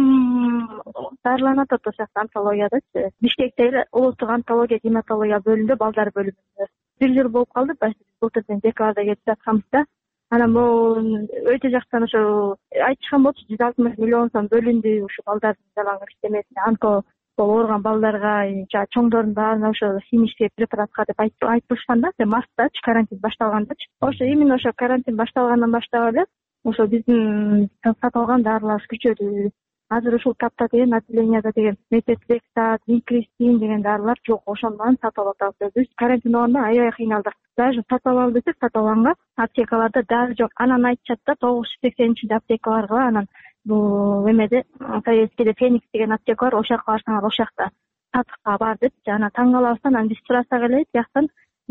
дарыланат ошол жакта онкологиядачы. Бишкектеги улуттук онкология гематология бөлүмүндө балдар бөлүмүндө. Бир жыл болуп калды, былтырдын декабрда кетип жатканбыз да. Анан бул өтө жактан ошо айтышкан болчу жүз алтымыш миллион сом бөлүндү ушу балдардын жалаң иштемесине, онко ооруган балдарга, чоңдордун баарына ошо химический препаратка деп айтылышкан да, марттачы карантин башталгандачы. Ошо именно ошо карантин башталгандан баштап эле ошо биздин сатылган дарыларыбыз күчөдү. Азыр ушул тапта деген отделенияда деген метотрексат, винкристин деген дарылар жок, ошондон сатып алып атабыз. Биз карантин убагында аябай кыйналдык. Даже сатып алалы десек сатып алганга аптекаларда дары жок. Анан айтышат да тогуз жүз сексенинчи аптека баргыла, анан бул эмеде Советскийде Феникс деген аптека бар, ошол жака барсаңар ошол жакта сатыкка бар депчи. Анан таң калабыз, анан биз сурасак эле тияктан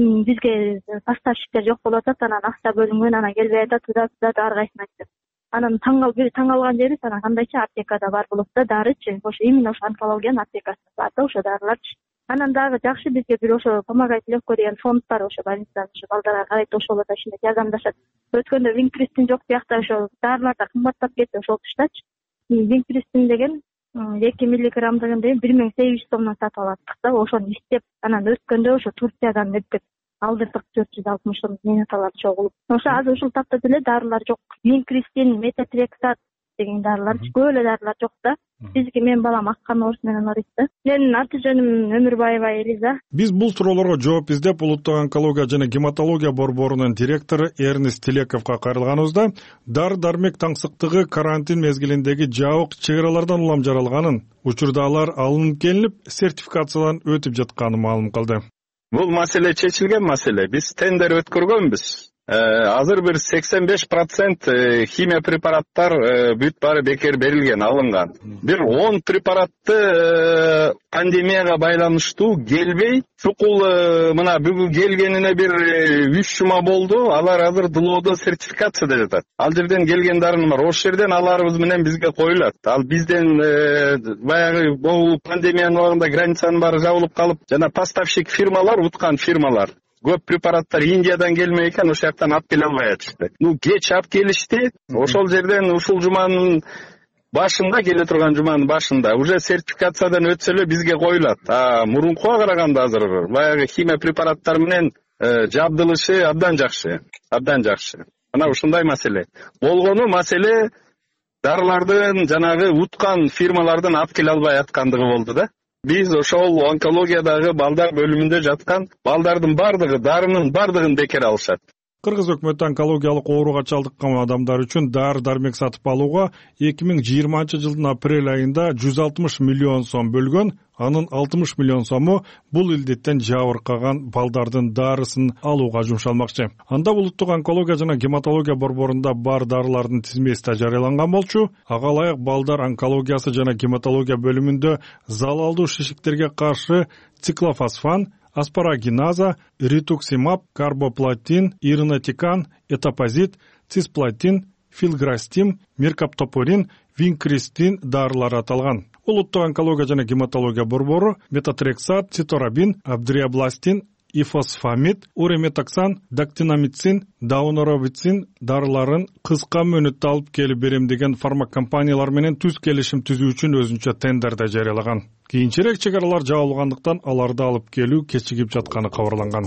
бизге поставщиктер жок болуп атат, анан акча бөлүнгөн, анан келбей атат, туда туда ар кайсын айтты. Анан таң калып бир таң калган жерибиз, анан кандайчы аптекада бар болот да дарычы, ошо именно ошо онкологиянын аптекасында бар да ошо дарыларчы. Анан дагы жакшы бизге бир ошо помогать легко деген фонд бар, ошо больницадан ошо балдарга карайт, ошол да ишине жардамдашат. Өткөндө винкристин жок биякта ошо дарылар да кымбаттап кетти ошол туштачы. Винкристин деген эки миллиграммдыгын деген бир миң сегиз жүз сомдон сатып алаттык да, ошону иштеп анан өткөндө ошо Турциядан эптеп алдырдык төрт жүз алтымыш сом менаталар чогулуп. Ошо азыр ушул тапта деле дарылар жок. Винкристин, метотрексат деген дарылар, көп эле дарылар жок да. Бизге менин балам аккан орус менен ооруйт да. Менин аты жөнүм Өмүрбаева Элиза. Биз бул суроолорго жооп издеп улуттук онкология жана гематология борборунун директору Эрнест Телековго кайрылганыбызда дары-дармек таңсыктыгы карантин мезгилиндеги жабык чек аралардан улам жаралганын, учурда алар алынып келинип, сертификациядан өтүп жатканын маалым кылды. Бул маселе чечилген маселе. Биз тендер өткөргөнбүз. Азыр бир сексен беш процент химия препараттар бүт баары бекер берилген, алынган. Бир он препаратты пандемияга байланыштуу келбей, чукул мына бүгүн келгенине бир үч жума болду. Алар азыр дылоодо сертификацияда жатат. Ал жерден келген дарыны бар. Ошол жерден аларыбыз менен бизге коюлат. Ал бизден баягы бул пандемиянын убагында границанын баары жабылып калып, жана поставщик фирмалар, уткан фирмалар көп препараттар Индиядан келмей экен, ошол жактан алып келе албай атышты. Ну, кеч алып келишти. Ошол жерден ушул жуманын башында, келе турган жуманын башында уже сертификациядан өтсө эле бизге коюлат. А мурункуга караганда азыр баягы химия препараттар менен жабдылышы абдан жакшы, абдан жакшы. Мына ушундай маселе. Болгону маселе дарылардын жанагы уткан фирмалардан алып келе албай аткандыгы болду да. Биз ошол онкологиядагы балдар бөлүмүндө жаткан балдардын бардыгы, дарынын бардыгын бекер алышат. Кыргыз өкмөтү онкологиялык ооруга чалдыккан адамдар үчүн дары-дармек сатып алууга эки миң жыйырманчы жылдын апрель айында жүз алтымыш миллион сом бөлгөн, анын алтымыш миллион сому бул илдеттен жабыркаган балдардын дарысын алууга жумшалмакчы. Анда улуттук онкология жана гематология борборунда бар дарылардын тизмеси да жарыяланган болчу. Ага ылайык балдар онкологиясы жана гематология бөлүмүндө залалдуу шишиктерге каршы циклофосфан, аспарагиназа, ритуксимаб, карбоплатин, иринотикан, этапозит, цисплатин, филграстим, миркаптопурин, винкристин дарылары аталган. Улуттук онкология жана гематология борбору метотрексат, циторабин, абдриабластин, ифосфамид, уреметоксан, дактинамицин, дауноробицин дарыларын кыска мөөнөттө алып келип берем деген фармакомпаниялар менен түз келишим түзүү үчүн өзүнчө тендерде жарыялаган. Кийинчерээк чек аралар жабылгандыктан аларды алып келүү кечигип жатканы кабарланган.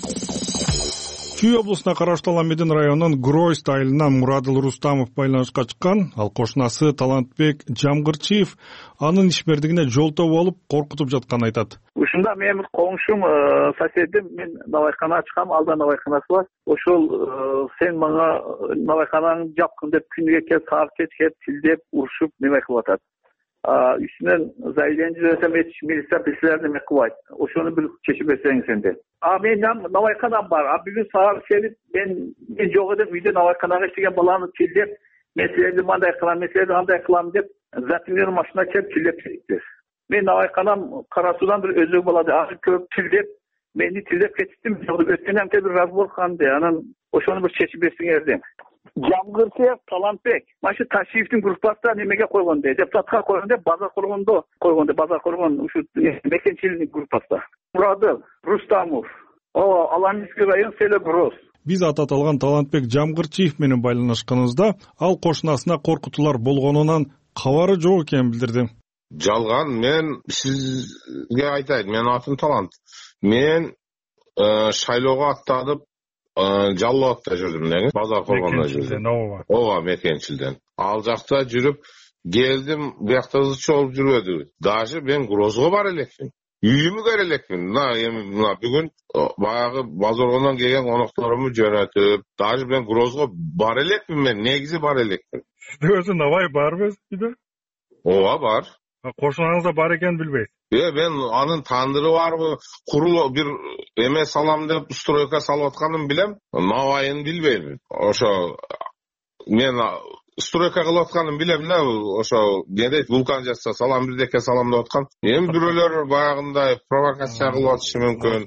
Чүй облусуна караштуу Аламедин районунун Гройст айылынан Мурадыл Рустамов байланышка чыккан. Ал кошунасы Талантбек Жамгырчиев анын ишмердигине жолтоо болуп коркутуп жатканын айтат. Ушунда менин коңшум, соседим, мен навайкана ачкам, алда навайканасы бар. Ошол сен мага навайканаңды жапкын деп күнүгө кеп, саат кечке тилдеп, урушуп неме кылып атат. Üstünden zayilenci desem et militer pislerine mi kuvayt. O şunu bir çeşip etsen sende. A men Navaykanam var. A bugün saat gelip ben ben yok edip uyda Navaykanaga işlegen balanı tildep meselelerini manday kılan, meselelerini anday kılan dep zatinlerin başına çep tildep çektir. мен наbayканам кара суудан бир өзөгү болот, аны көп тилдеп, мени тилдеп кетиптим. Өткөн амте бир разбор канды, анан ошону бир чечип берсеңер дейм. Жамгыртиев Талантбек машы Ташиевдин группасына немеге койгон де, депутатка койгон де, базар коргондо койгон де, базар коргон ушу мекенчиликтин группасына. Мурадов Рустамов, о, Аланский район село Гроз. Биз аты аталган Талантбек Жамгыртиев менен байланышканыбызда ал кошунасына коркутуулар болгонунан кабары жок экенин билдирди. Жалган, мен сизге айтайын, мен атым Талант. Мен шайлоого аттанып Жалал Абадта жүрдүм деген, базар коргондо жүрдүм. Ооба, Мекенчилден. Ал жакта жүрүп келдим, биякта ызчы болуп жүрбөдү. Даже мен Грозго бар элекмин. Үйүмө кире элекмин. Мына эми мына бүгүн баягы базаргондон келген конокторумду жөнөтүп, даже мен Грозго бар элекмин, мен негизи бар элекмин. Сизде өзү набай барбы үйдө? Ооба, бар. Кошунаңызда бар экенин билбейсиз. Э, мен анын тандыры барбы, курул бир эме салам деп стройка салып атканын билем, набайын билбейм. Ошо мен стройка кылып атканын билем да, ошо не дейт, вулкан жатса салам бирдеке салам деп аткан. Эми бирөөлөр баягындай провокация кылып атышы мүмкүн.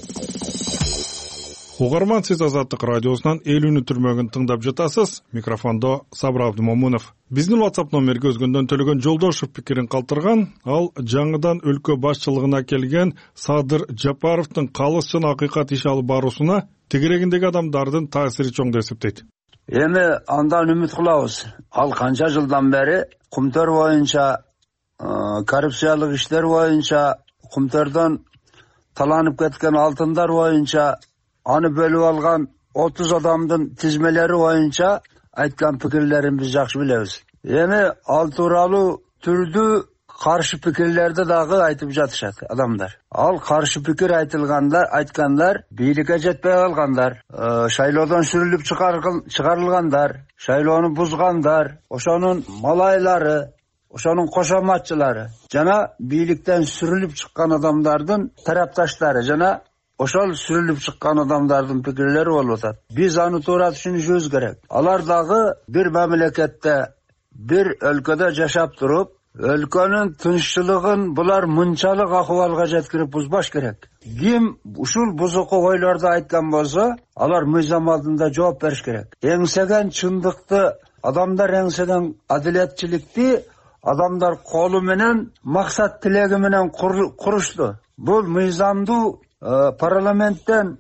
Угарман, сиз Азаттык радиосунан элүүнү түрмөгүн тыңдап жатасыз. Микрофондо Сабыр Абдымомунов. Биздин WhatsApp номерге өзгөндөн Төлөгөн Жолдошев пикирин калтырган. Ал жаңыдан өлкө башчылыгына келген Садыр Жапаровдун калысчын акыйкат иш алып баруусуна тегерегиндеги адамдардын таасири чоң деп эсептейт. Эми андан үмүт кылабыз. Ал канча жылдан бери Кумтөр боюнча, коррупциялык иштер боюнча, Кумтөрдөн таланып кеткен алтындар боюнча, аны бөлүп алган отуз адамдын тизмелери боюнча айткан пикирлерин биз жакшы билебиз. Эми ал тууралуу түрдүү каршы пикирлерди дагы айтып жатышат адамдар. Ал каршы пикир айтылгандар, айткандар бийликке жетпей калгандар, шайлоодон сүрүлүп чыгарылгандар, шайлоону бузгандар, ошонун малайлары, ошонун кошоматчылары жана бийликтен сүрүлүп чыккан адамдардын тарапташтары жана ошол сүрүлүп чыккан адамдардын пикирлери болуп атат. Биз аны туура түшүнүшүбүз керек. Алар дагы бир мамлекетте, бир өлкөдө жашап туруп, өлкөнүн тынччылыгын булар мынчалык акыбалга жеткирип бузбаш керек. Ким ушул бузуку ойлорду айткан болсо, алар мыйзам алдында жооп бериш керек. Эңсеген чындыкты, адамдар эңсеген адилетчиликти адамдар колу менен, максат тилеги менен курушту. Бул мыйзамдуу парламенттен,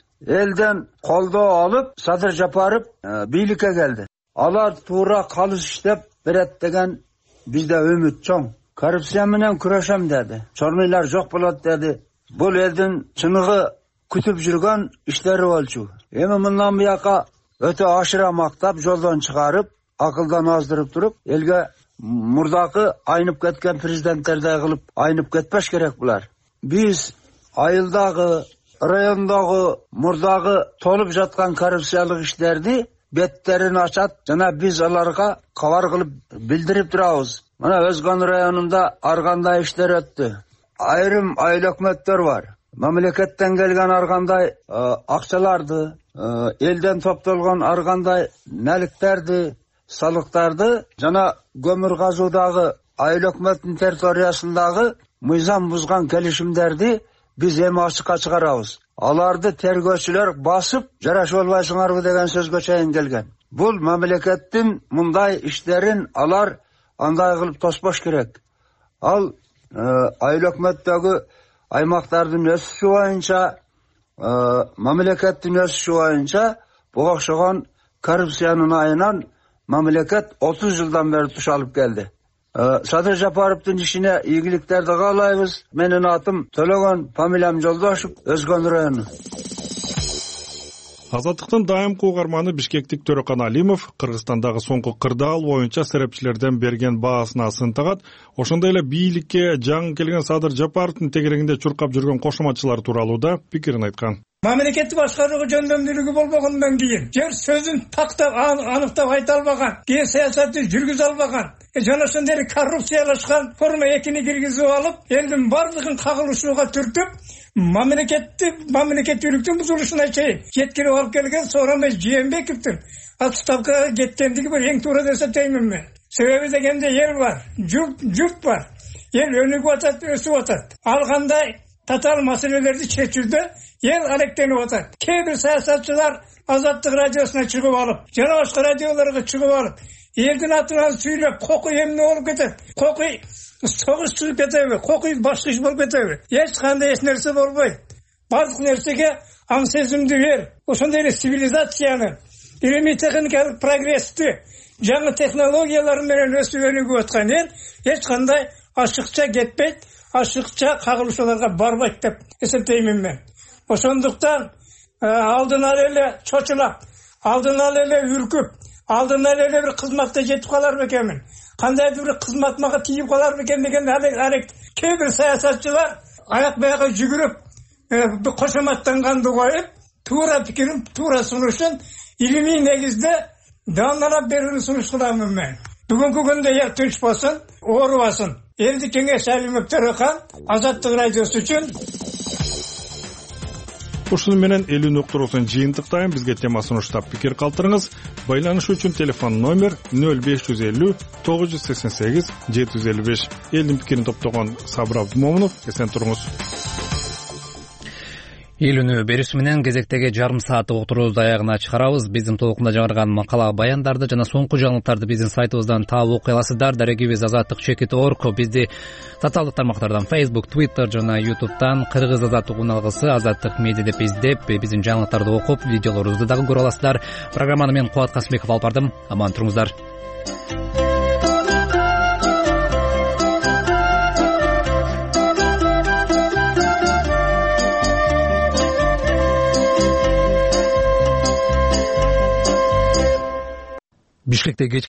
элден колдоо алып, Садыр Жапаров бийликке келди. Алар туура калыс иштеп берет деген бизде үмүт чоң. Коррупция менен күрөшөм деди. Чормуйлар жок болот деди. Бул элдин чыныгы күтүп жүргөн иштери болчу. Эми мындан буяка өтө ашыра мактап, жолдон чыгарып, акылдан аздырып туруп, элге мурдакы айнып кеткен президенттердей кылып айнып кетпеш керек булар. Биз айылдагы, райондогу, мурдагы толуп жаткан коррупциялык иштерди беттерин ачат жана биз аларга кабар кылып билдирип турабыз. Мына Өзгөн районунда ар кандай иштер өттү. Айрым айыл өкмөттөр бар. Мамлекеттен келген ар кандай акчаларды, элден топтолгон ар кандай наликтерди, салыктарды жана көмүр казуудагы айыл өкмөттүн территориясындагы мыйзам бузган келишимдерди биз эми ачыкка чыгарабыз. Аларды тергөөчүлөр басып, жараша болбайсыңарбы деген сөзгө чейин келген. Бул мамлекеттин мындай иштерин алар андай кылып тоспош керек. Ал айыл өкмөттөгү аймактардын өсүшү боюнча, мамлекеттин өсүшү боюнча буга окшогон коррупциянын айынан мамлекет отуз жылдан бери туш алып келди. Садыр Жапаровдун ишине ийгиликтерди каалайбыз. Менин атым Төлөгөн, фамилиям Жолдошев, Өзгөн району. Азаттыктын дайымкы угарманы Бишкектик Төрөкан Алимов Кыргызстандагы соңку кырдаал боюнча серепчилерден берген баасына сынтагат. Ошондой эле бийликке жаңы келген Садыр Жапаровдун тегерегинде чуркап жүргөн кошоматчылар тууралуу да пикирин айткан. Мамлекетти башкарууга жөндөмдүүлүгү болбогондон кийин, жер сөзүн тактап, аныктап айта албаган, кээ саясатты жүргүзө албаган, жана ошондой коррупциялашкан форма экини киргизип алып, элдин бардыгын кагылышууга түртүп, мамлекетти, мамлекеттүүлүктүн бузулушуна чейин жеткирип алып келген Сооронбай Жээнбековдун отставкага кеткендиги бир эң туура деп эсептеймин мен. Себеби дегенде эл бар, журт, журт бар. эл өнүгүп атат, өсүп атат. Ал кандай татаал маселелерди чечүүдө эл алектенип атат. Кээ бир саясатчылар Азаттык радиосуна чыгып алып, жана башка радиолорго чыгып алып, элдин атынан сүйлөп, кокуй эмне болуп кетет, кокуй согуш чыгып кетеби, кокуй башка иш болуп кетеби? Эч кандай эч нерсе болбойт. Бардык нерсеге аң сезимди бер. Ошондой эле цивилизацияны, илимий техникалык прогрессти, жаңы технологиялар менен өсүп өнүгүп аткан эл эч кандай ашыкча кетпейт, ашыкча кагылышууларга барбайт деп эсептеймин мен. Ошондуктан алдын ала эле чочулап, алдын ала эле үркүп, алдын ала эле бир кызматка жетип калар бекенмин. Кандайдыр бир кызмат мага тийип калар бекен деген алек кээ бир саясатчылар аяк баягы жүгүрүп, кошоматтанганды коюп, туура пикирин туура сунушун илимий негизде даамдалап берүүнү сунуш кыламын мен. Бүгүнкү күндө эл тынч болсун, оорубасын. Элди кеңеш Алимов Төрөкан, Азаттык радиосу үчүн. Ушуну менен элүүнү уктуруусун жыйынтыктайм. Бизге тема сунуштап пикир калтырыңыз. Байланыш үчүн телефон номер нөл беш жүз элүү тогуз жүз сексен сегиз жети жүз элүү беш. Элдин пикирин топтогон Сабыр Абдумомунов, эсен туруңуз. Элүүнү берүүсү менен кезектеги жарым сааттык уктуруубузду аягына чыгарабыз. Биздин толкунда жаңырган макала баяндарды жана соңку жаңылыктарды биздин сайтыбыздан таап окуй аласыздар. Дарегибиз азаттык чекит точка орг. Бизди татаалдык тармактардан Facebook, Twitter жана YouTube'дан Кыргыз азаттык уналгысы Азаттык медиа деп издеп, биздин жаңылыктарды окуп, видеолорубузду дагы көрө аласыздар. Программаны мен Кубат Касымбеков алып бардым. Аман туруңуздар. Бишкекте